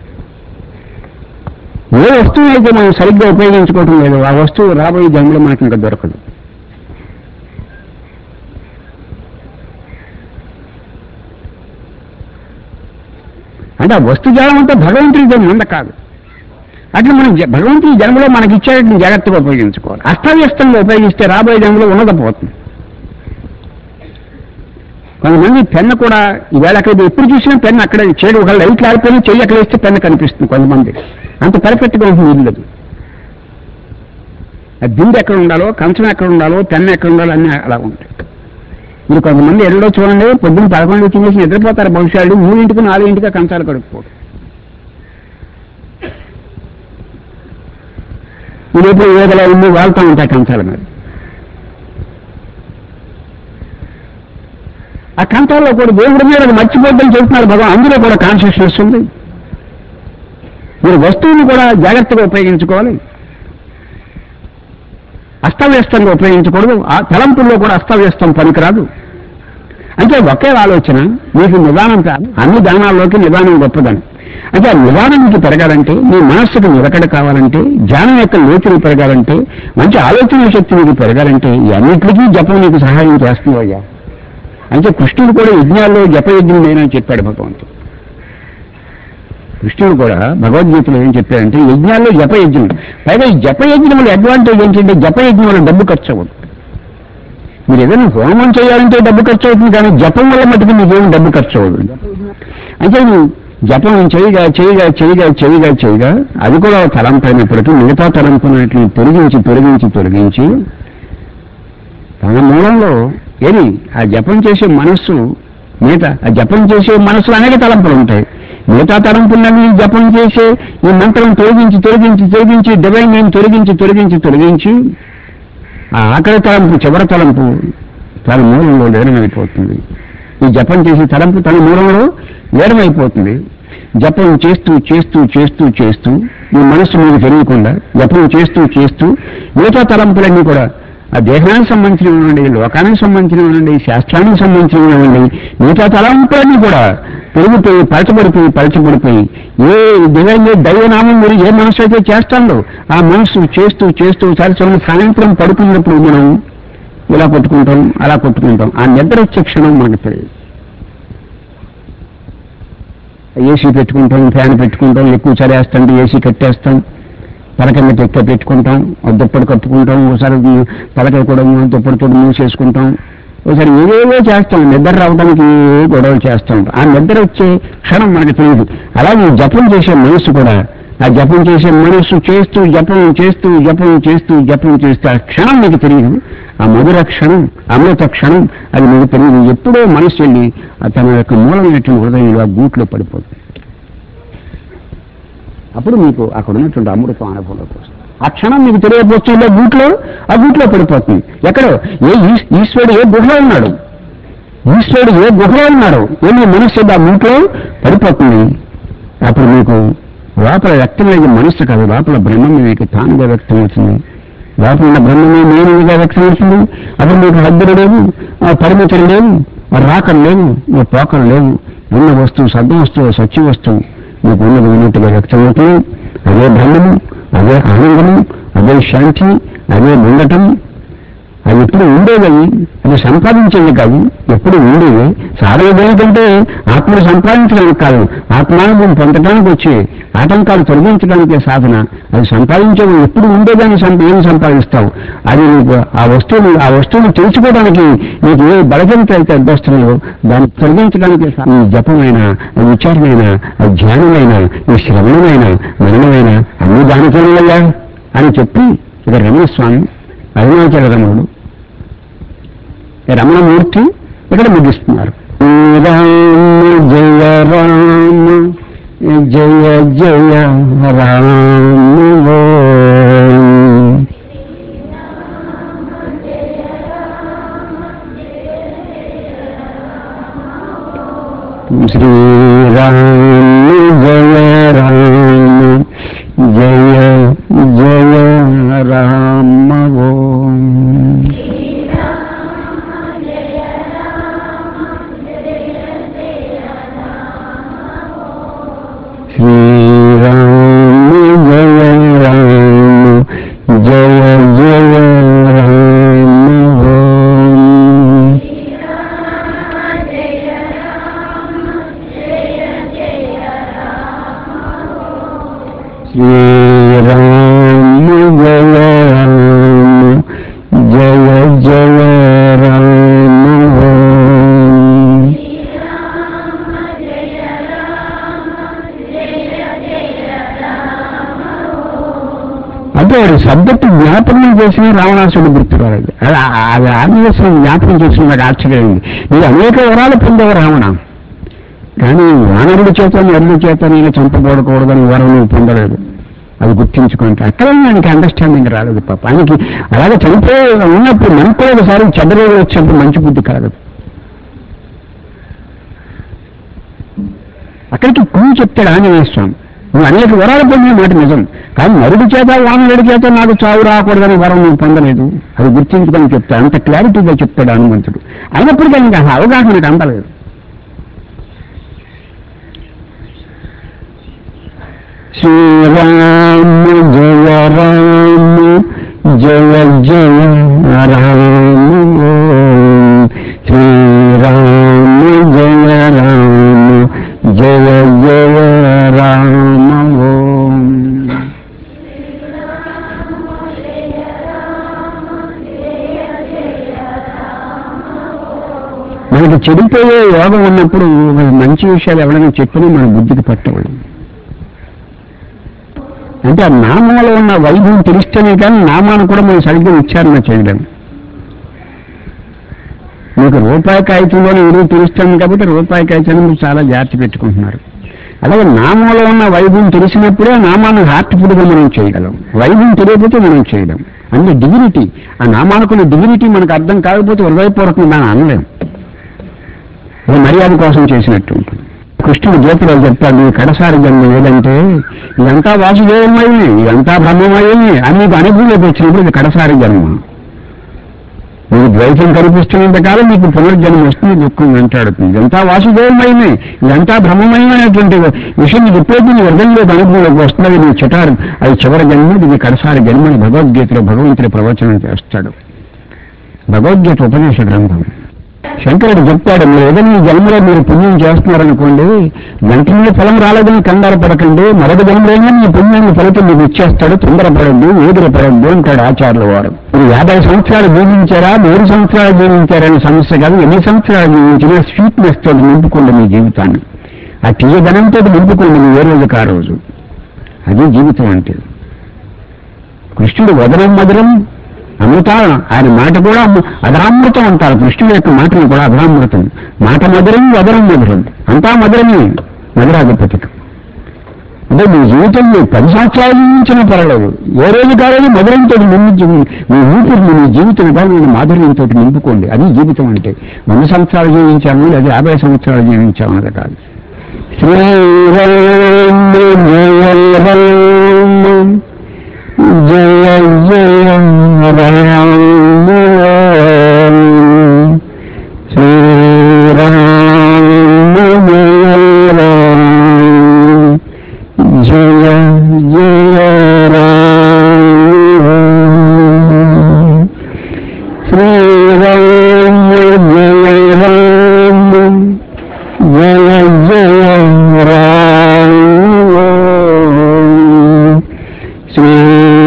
ఏ వస్తువు అయితే మనం సరిగ్గా ఉపయోగించుకోవటం లేదు, ఆ వస్తువు రాబోయే జన్మలో మనకు ఇంకా దొరకదు. అంటే ఆ వస్తు జాలం అంతా భగవంతుడితో మంద కాదు. అట్లా మనం భగవంతుడి జన్మలో మనకి ఇచ్చేటట్టు జాగ్రత్తగా ఉపయోగించుకోవాలి. అస్తవ్యస్తంగా ఉపయోగిస్తే రాబోయే జన్మలో ఉన్నదపోతుంది. కొంతమంది పెన్ను కూడా ఈవేళ అక్కడ ఎప్పుడు చూసినా పెన్ను అక్కడ చేయడం, ఒక లైట్ ఆడిపోయినా చెయ్యి అక్కడ వేస్తే పెన్ను కనిపిస్తుంది. కొంతమంది అంత పర్ఫెక్ట్గా ఉంటుంది ఇల్లు. ఆ బిందు ఎక్కడ ఉండాలో, కంచం ఎక్కడ ఉండాలో, పెన్ను ఎక్కడ ఉండాలో అన్నీ అలా ఉంటాయి. మీరు కొంతమంది ఎన్నడో చూడండి, పొద్దున్న 11 తినేసి నిద్రపోతారు, భవిష్యత్తు 3ంటికి 4ంటికి కంచాలు కడుక్కోడు. మీరు ఎప్పుడు ఏదలా ఇల్లు వాళ్తూ ఉంటాయి కంచాల మీద. ఆ కంచాల్లో కూడా దేవుడి మీద మర్చిపోద్దని చెబుతున్నారు భగవాన్. అందులో కూడా కాన్షియస్నెస్ ఉంది. మీరు వస్తువుని కూడా జాగ్రత్తగా ఉపయోగించుకోవాలి, అస్తవ్యస్తంగా ఉపయోగించకూడదు. ఆ తలంపుల్లో కూడా అస్తవ్యస్తం పనికిరాదు. అంటే ఒకే ఆలోచన మీకు నిదానం కాదు. అన్ని దానాల్లోకి నిదానం గొప్పదని. అంటే ఆ నిదానం మీకు పెరగాలంటే, మీ మనస్సుకు నిలకడ కావాలంటే, జ్ఞానం యొక్క లోతులు పెరగాలంటే, మంచి ఆలోచన శక్తి మీకు పెరగాలంటే అన్నింటికీ జపం నీకు సహాయం చేస్తుందయ్యా. అంటే కృష్ణుడు కూడా యజ్ఞాల్లో జపయజ్ఞం నేనని చెప్పాడు భగవంతుడు. కృష్ణుడు కూడా భగవద్గీతలో ఏం చెప్పాడంటే యజ్ఞాల్లో జపయజ్ఞం. పైగా ఈ జపయజ్ఞంలో అడ్వాంటేజ్ ఏంటంటే జపయజ్ఞం వల్ల డబ్బు ఖర్చు అవ్వదు. మీరు ఏదైనా హోమం చేయాలంటే డబ్బు ఖర్చు అవుతుంది, కానీ జపం వల్ల మటుకు మీకేం డబ్బు ఖర్చు అవ్వదు. అంటే నువ్వు జపం చేయగా అది కూడా తలంపు అయినప్పటికీ మిగతా తలంపునట్లు తొలగించి తన మూలంలో ఏది ఆ జపం చేసే మనస్సు, మిగతా ఆ జపం చేసే మనస్సులో అనేక తలంపులు ఉంటాయి. మిగతా తలంపులన్నీ జపం చేసే ఈ మంత్రం తొలగించి డివైన్ నేమ్ తొలగించి ఆ ఆఖరి తలంపు, చివరి తలంపు తన మూలంలో లీనమైపోతుంది. ఈ జపం చేసే తలంపు తన మూలంలో లీనమైపోతుంది. జపం చేస్తూ మీ మనస్సు మీకు తెలియకుండా జపం చేస్తూ మిగతా తలంపులన్నీ కూడా ఆ దేహానికి సంబంధించినవి, లోకానికి సంబంధించినవి, శాస్త్రానికి సంబంధించినవి, మిగతా తలంపులన్నీ కూడా పెరిగిపోయి పలచబడిపోయి ఏ దివ్య దైవనామం మీరు ఏ మనసు అయితే చేస్తాడో ఆ మనసు చేస్తూ సరస్వతి సాయంత్రం పడుకున్నప్పుడు మనం ఇలా కొట్టుకుంటాం అలా కొట్టుకుంటాం. ఆ నిద్ర వచ్చే క్షణం మనకు తెలియదు. ఏసీ పెట్టుకుంటాం, ఫ్యాన్ పెట్టుకుంటాం, ఎక్కువ చలేస్తాం ఏసీ కట్టేస్తాం, పలక మీద ఎక్కువ పెట్టుకుంటాం, దుప్పటి కప్పుకుంటాం, ఒకసారి పలక కూడా దుప్పటితో మూసేసుకుంటాం, ఒకసారి ఏవేవో చేస్తాం. నిద్ర రావడానికి గొడవలు చేస్తాం. ఆ నిద్ర వచ్చే క్షణం మనకు తెలియదు. అలాగే జపం చేసే మనసు కూడా ఆ జపం చేసే మనసు చేస్తూ ఆ క్షణం మీకు తెలియదు. ఆ మధుర క్షణం, అమృత క్షణం అది మీకు తెలియదు. ఎప్పుడో మనసు వెళ్ళి తన యొక్క మూలమైనటువంటి హృదయంలో ఆ గూట్లో పడిపోతుంది. అప్పుడు మీకు అక్కడ ఉన్నటువంటి అమృతం అనుభవంలోకి వస్తుంది. ఆ క్షణం మీకు తెలియకపోతుందో ఆ గూట్లో పడిపోతుంది. ఎక్కడో ఈశ్వరుడు ఏ గుహలో ఉన్నాడు, ఏమీ మనస్సు ఆ గూట్లో పడిపోతుంది. అప్పుడు మీకు లోపల వ్యక్తమయ్యే మనస్సు కాదు, లోపల బ్రహ్మం మీకు తానుగా వ్యక్తమవుతుంది. లోపల ఉన్న బ్రహ్మమే నేనుగా వ్యక్తమవుతుంది. అప్పుడు మీకు హద్దులు లేవు, పరిమితులు లేవు, రాకలు లేవు, పోకలు లేవు. ఉన్న వస్తువు సద్వస్తువు, సత్య వస్తువు మీకు ఉన్నట్టుగా వ్యక్తమవుతుంది. అదే బ్రహ్మము, అదే ఆనందము, అదే శాంతి, అదే ఉండటం. అది ఎప్పుడు ఉండేవి, అది సంపాదించేది కాదు, ఎప్పుడు ఉండేవి. సాధన దేనికంటే ఆత్మను సంపాదించడానికి కాదు, ఆత్మానుభవం పొందడానికి వచ్చే ఆటంకాలు తొలగించడానికే సాధన. అది సంపాదించేది ఎప్పుడు ఉండేదాన్ని ఏమి సంపాదిస్తావు? అది నీకు ఆ వస్తువును తెలుసుకోవడానికి నీకు ఏ బలగంతో అయితే అడ్డొస్తున్నాయో దాన్ని తొలగించడానికి ఈ జపమైన, విచారమైన, ధ్యానమైన, ఈ శ్రవణమైన, మరణమైన అన్ని దానికేనయ్యా అని చెప్పి ఇక రమణస్వామి అరుణాచల రమణుడు రమణమూర్తి ఇక్కడ ముగిస్తున్నారు. జయ రామ జయ జయ రామ శ్రీరామ జయ రామ జయ జయ రామ ఓం. శ్రీరామ జయ రామ జయ జయ రామ ఓం. శ్రీరామ జయ రామ జయ జయ రామ ఓం. అంటే వాడు సబ్జెక్టు జ్ఞాపకం చేసిన రావణాసుడు గుర్తురాలేదు. అది ఆత్మీయస్వం జ్ఞాపకం చేసిన నాకు ఆశ్చర్యమైంది. నీవు అనేక వరాలు పొందేవు రావణ, కానీ వానరుడి చేత నరుడి చేత నేను చంపబడకూడదని వరం నువ్వు పొందలేదు. అది గుర్తించుకుంటే అక్కడ ఆయనకి అండర్స్టాండింగ్ రాలేదు. పాప ఆయనకి అలాగే చనిపోయి ఉన్నప్పుడు మనకు కూడా ఒకసారి చెడ్డ రోజులు వచ్చినప్పుడు మంచి బుద్ధి కలగదు. అక్కడికి క్లూ చెప్తాడు ఆంజనేయ స్వామి, నువ్వు అనేక వరాలు పొందిన మాట నిజం, కానీ నరుడి చేత వానరుడి చేత నాకు చావు రాకూడదని వరం నువ్వు పొందలేదు. అది గుర్తించుకొని చెప్తాడు. అంత క్లారిటీగా చెప్తాడు హనుమంతుడు. అయినప్పటికీ ఆయనకి అవగాహన అందలేదు. శ్రీరామ జయ రామ జయ జయ రామ ఓం. శ్రీరామ జయ రామ జయ జయ రామ ఓం. మనకి చెడిపోయే యోగం ఉన్నప్పుడు మంచి విషయాలు ఎవరైనా చెప్పినా మన బుద్ధికి పట్టవు. అంటే ఆ నామంలో ఉన్న వైభవం తెలిస్తేనే కానీ నామాన్ని కూడా మనం సరిగ్గా ఉచ్చారణ చేయలేం. మీకు రూపాయి కాగితంలోనే విలువ తెలుస్తుంది కాబట్టి రూపాయి కాగితాన్ని మీరు చాలా జాగ్రత్త పెట్టుకుంటున్నారు. అలాగే నామంలో ఉన్న వైభవం తెలిసినప్పుడే నామాన్ని హార్ట్ఫుల్గా మనం చేయగలం. వైభవం తెలియకపోతే మనం చేయలేం. అంటే డిగ్నిటీ, ఆ నామానుకున్న డిగ్నిటీ మనకు అర్థం కాకపోతే హృదయపూర్వకంగా మనం అనలేం. అది మర్యాద కోసం చేసినట్టు ఉంటుంది. కృష్ణుడు గీతలో చెప్తాడు, ఈ కడసారి జన్మ ఏదంటే ఇదంతా వాసుదేవమయ్యి, ఇదంతా బ్రహ్మమయ్యి అని నీకు అనుభూతిలోకి వచ్చినప్పుడు ఇది కడసారి జన్మ. మీకు ద్వైతం కనిపిస్తున్నంత కాలం మీకు పునర్జన్మ వస్తుంది, దుఃఖం వెంటాడుతుంది. ఇదంతా వాసుదేవమయమే, ఇదంతా బ్రహ్మమయమైనటువంటి విషయం. మీకు ఎప్పుడైతే నీ హృదయంలో అనుభవంలోకి వస్తున్నది నీ చిటారు, అది చివరి జన్మ, ఇది కడసారి జన్మని భగవద్గీతలో భగవంతుడి ప్రవచనం చేస్తాడు. భగవద్గీత ఉపదేశ గ్రంథం. శంకరుడు చెప్తాడు, మీరు ఏదైనా ఈ జన్మలో మీరు పుణ్యం చేస్తున్నారనుకోండి, వెంటనే ఫలం రాలేదని కంగారు పడకండి, మరొక జన్మలోనే మీ పుణ్యాన్ని ఫలితం మీకు ఇచ్చేస్తాడు, తొందరపడద్దు, ఎదురుపడద్దు అంటాడు ఆచార్యుల వారు. మీరు 50 సంవత్సరాలు జీవించారా, 3 సంవత్సరాలు జీవించారనే సమస్య కాదు, ఎన్ని సంవత్సరాలు జీవించినా స్వీట్నెస్ తోటి నింపుకోండి మీ జీవితాన్ని, ఆ తీయదనంతో నింపుకోండి మీ ఏ రోజుకి ఆ రోజు. అది జీవితం అంటే. కృష్ణుడు వదనం మధురం అమృత, ఆయన మాట కూడా అధరామృతం అంటారు. కృష్ణుడి యొక్క మాటను కూడా అధరామృతం. మాట మధురం, వదనం మధురం, అంతా మధురమే. మధురాధిపతికి అంటే మీ జీవితంలో 10 సంవత్సరాలు జీవించినా పర్వాలేదు, ఏ రోజు కాలేదు మధురంతో మీ ఊపిరిని మీ జీవితం కానీ మాధుర్యంతో నింపుకోండి. అది జీవితం అంటే. 100 సంవత్సరాలు జీవించాము, అది 50 సంవత్సరాలు జీవించాము అన్నది కాదు. జయ జయ రామ శ్రీరామ జయ రామ జయ జయ రామ శ్రీరామ జయ రామ జయ జయ రామ శ్రీ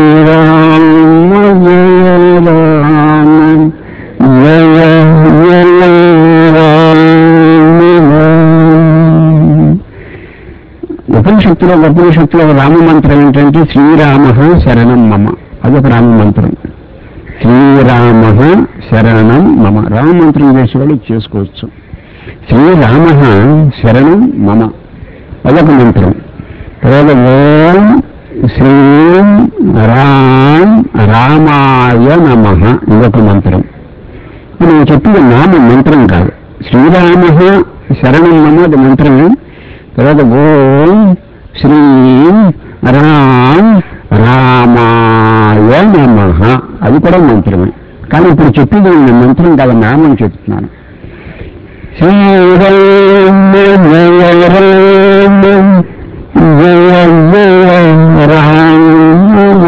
ఉపనిషత్తులో రామ మంత్రం ఏంటంటే శ్రీరామ శరణం మమ, అదొక రామ మంత్రం. శ్రీరామ శరణం మమ రామ మంత్రం చేసే వాళ్ళు చేసుకోవచ్చు. శ్రీరామ శరణం మమ అదొక మంత్రం. తర్వాత ఓం శ్రీం రామ్ రామాయ నమః ఇదొక మంత్రం. నేను చెప్పిన నామ మంత్రం కాదు, శ్రీరామ శరణం మమ అది మంత్రమే. తర్వాత ఓం శ్రీం రామ్ రామాయ నమః అది కూడా మంత్రమే. కానీ ఇప్పుడు చెప్పింది మంత్రం కాదు, నామం చెప్తున్నాను. శ్రీరామ జయ రామ జయ జయ రామ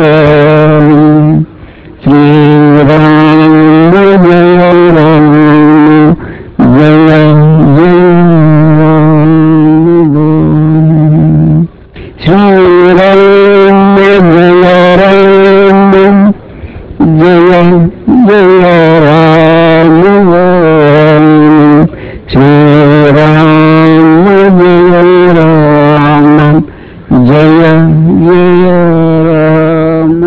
శ్రీరామ జయ రామ జయ జయ శ్రీరామ జయ రామ జయ జయ రామ శ్రీరామ జయ రామ జయ జయ రామ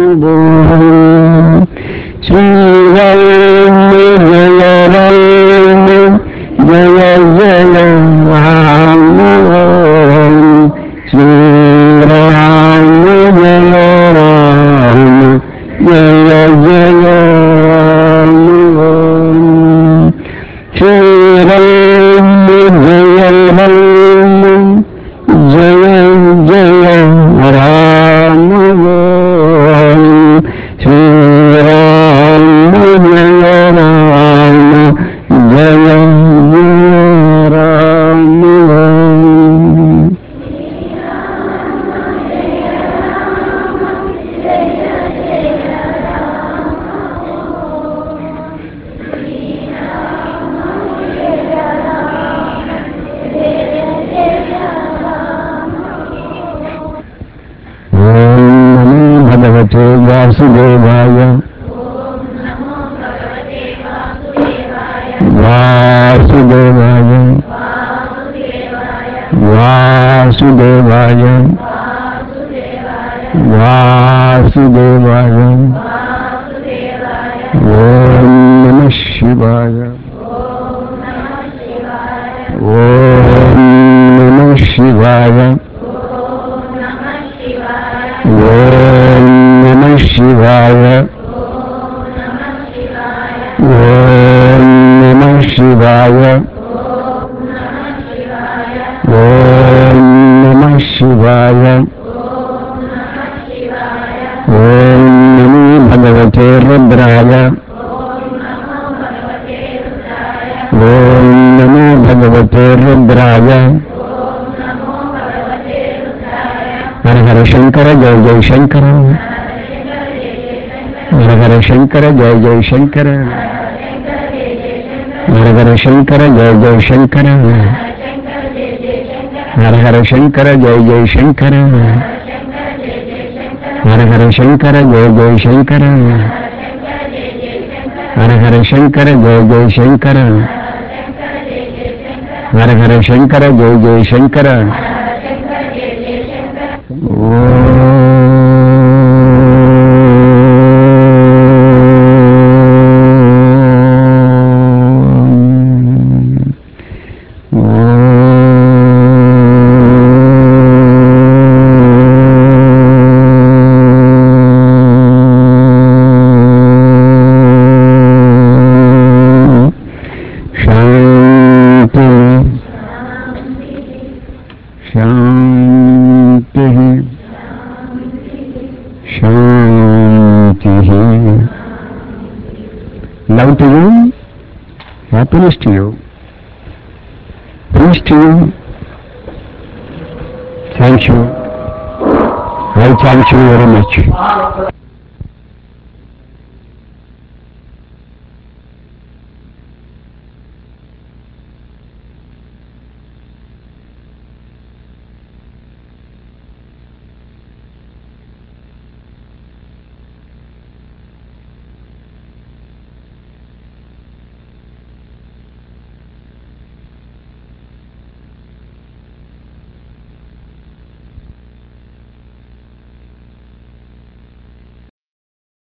శ్రీరామ జయ రామ జయ జయ రామ శ్రీరామ జయ రామ జయ జయ రామ శ్రీరామ జయ రామ జయ జయ రామ శ్రీరామ జయ రామ జయ జయ రామ భగవతే వాసుదేవాయ వాసుదేవాయ వాసుదేవాయ వాసుదేవాయ ఓం నమః శివాయ ఓం నమః శివాయ ఓం నమః శివాయ ఓం నమః శివాయ ఓం నమః శివాయ ఓం నమో భగవతే రుద్రాయ ఓం నమో భగవతే రుద్రాయ. హర హర శంకర జయ జయ శంకర. హర హర శంకర జయ జయ శంకర. హర హర శంకర జయ జయ శంకర. హర హర శంకర జయ జయ శంకర. హర హర శంకర జయ జయ శంకర. హర హర శంకర జయ జయ శంకర. హర హర శంకర జయ జయ Shankara. Love to you, happiness to you, peace to you. Thank you. I thank you very much.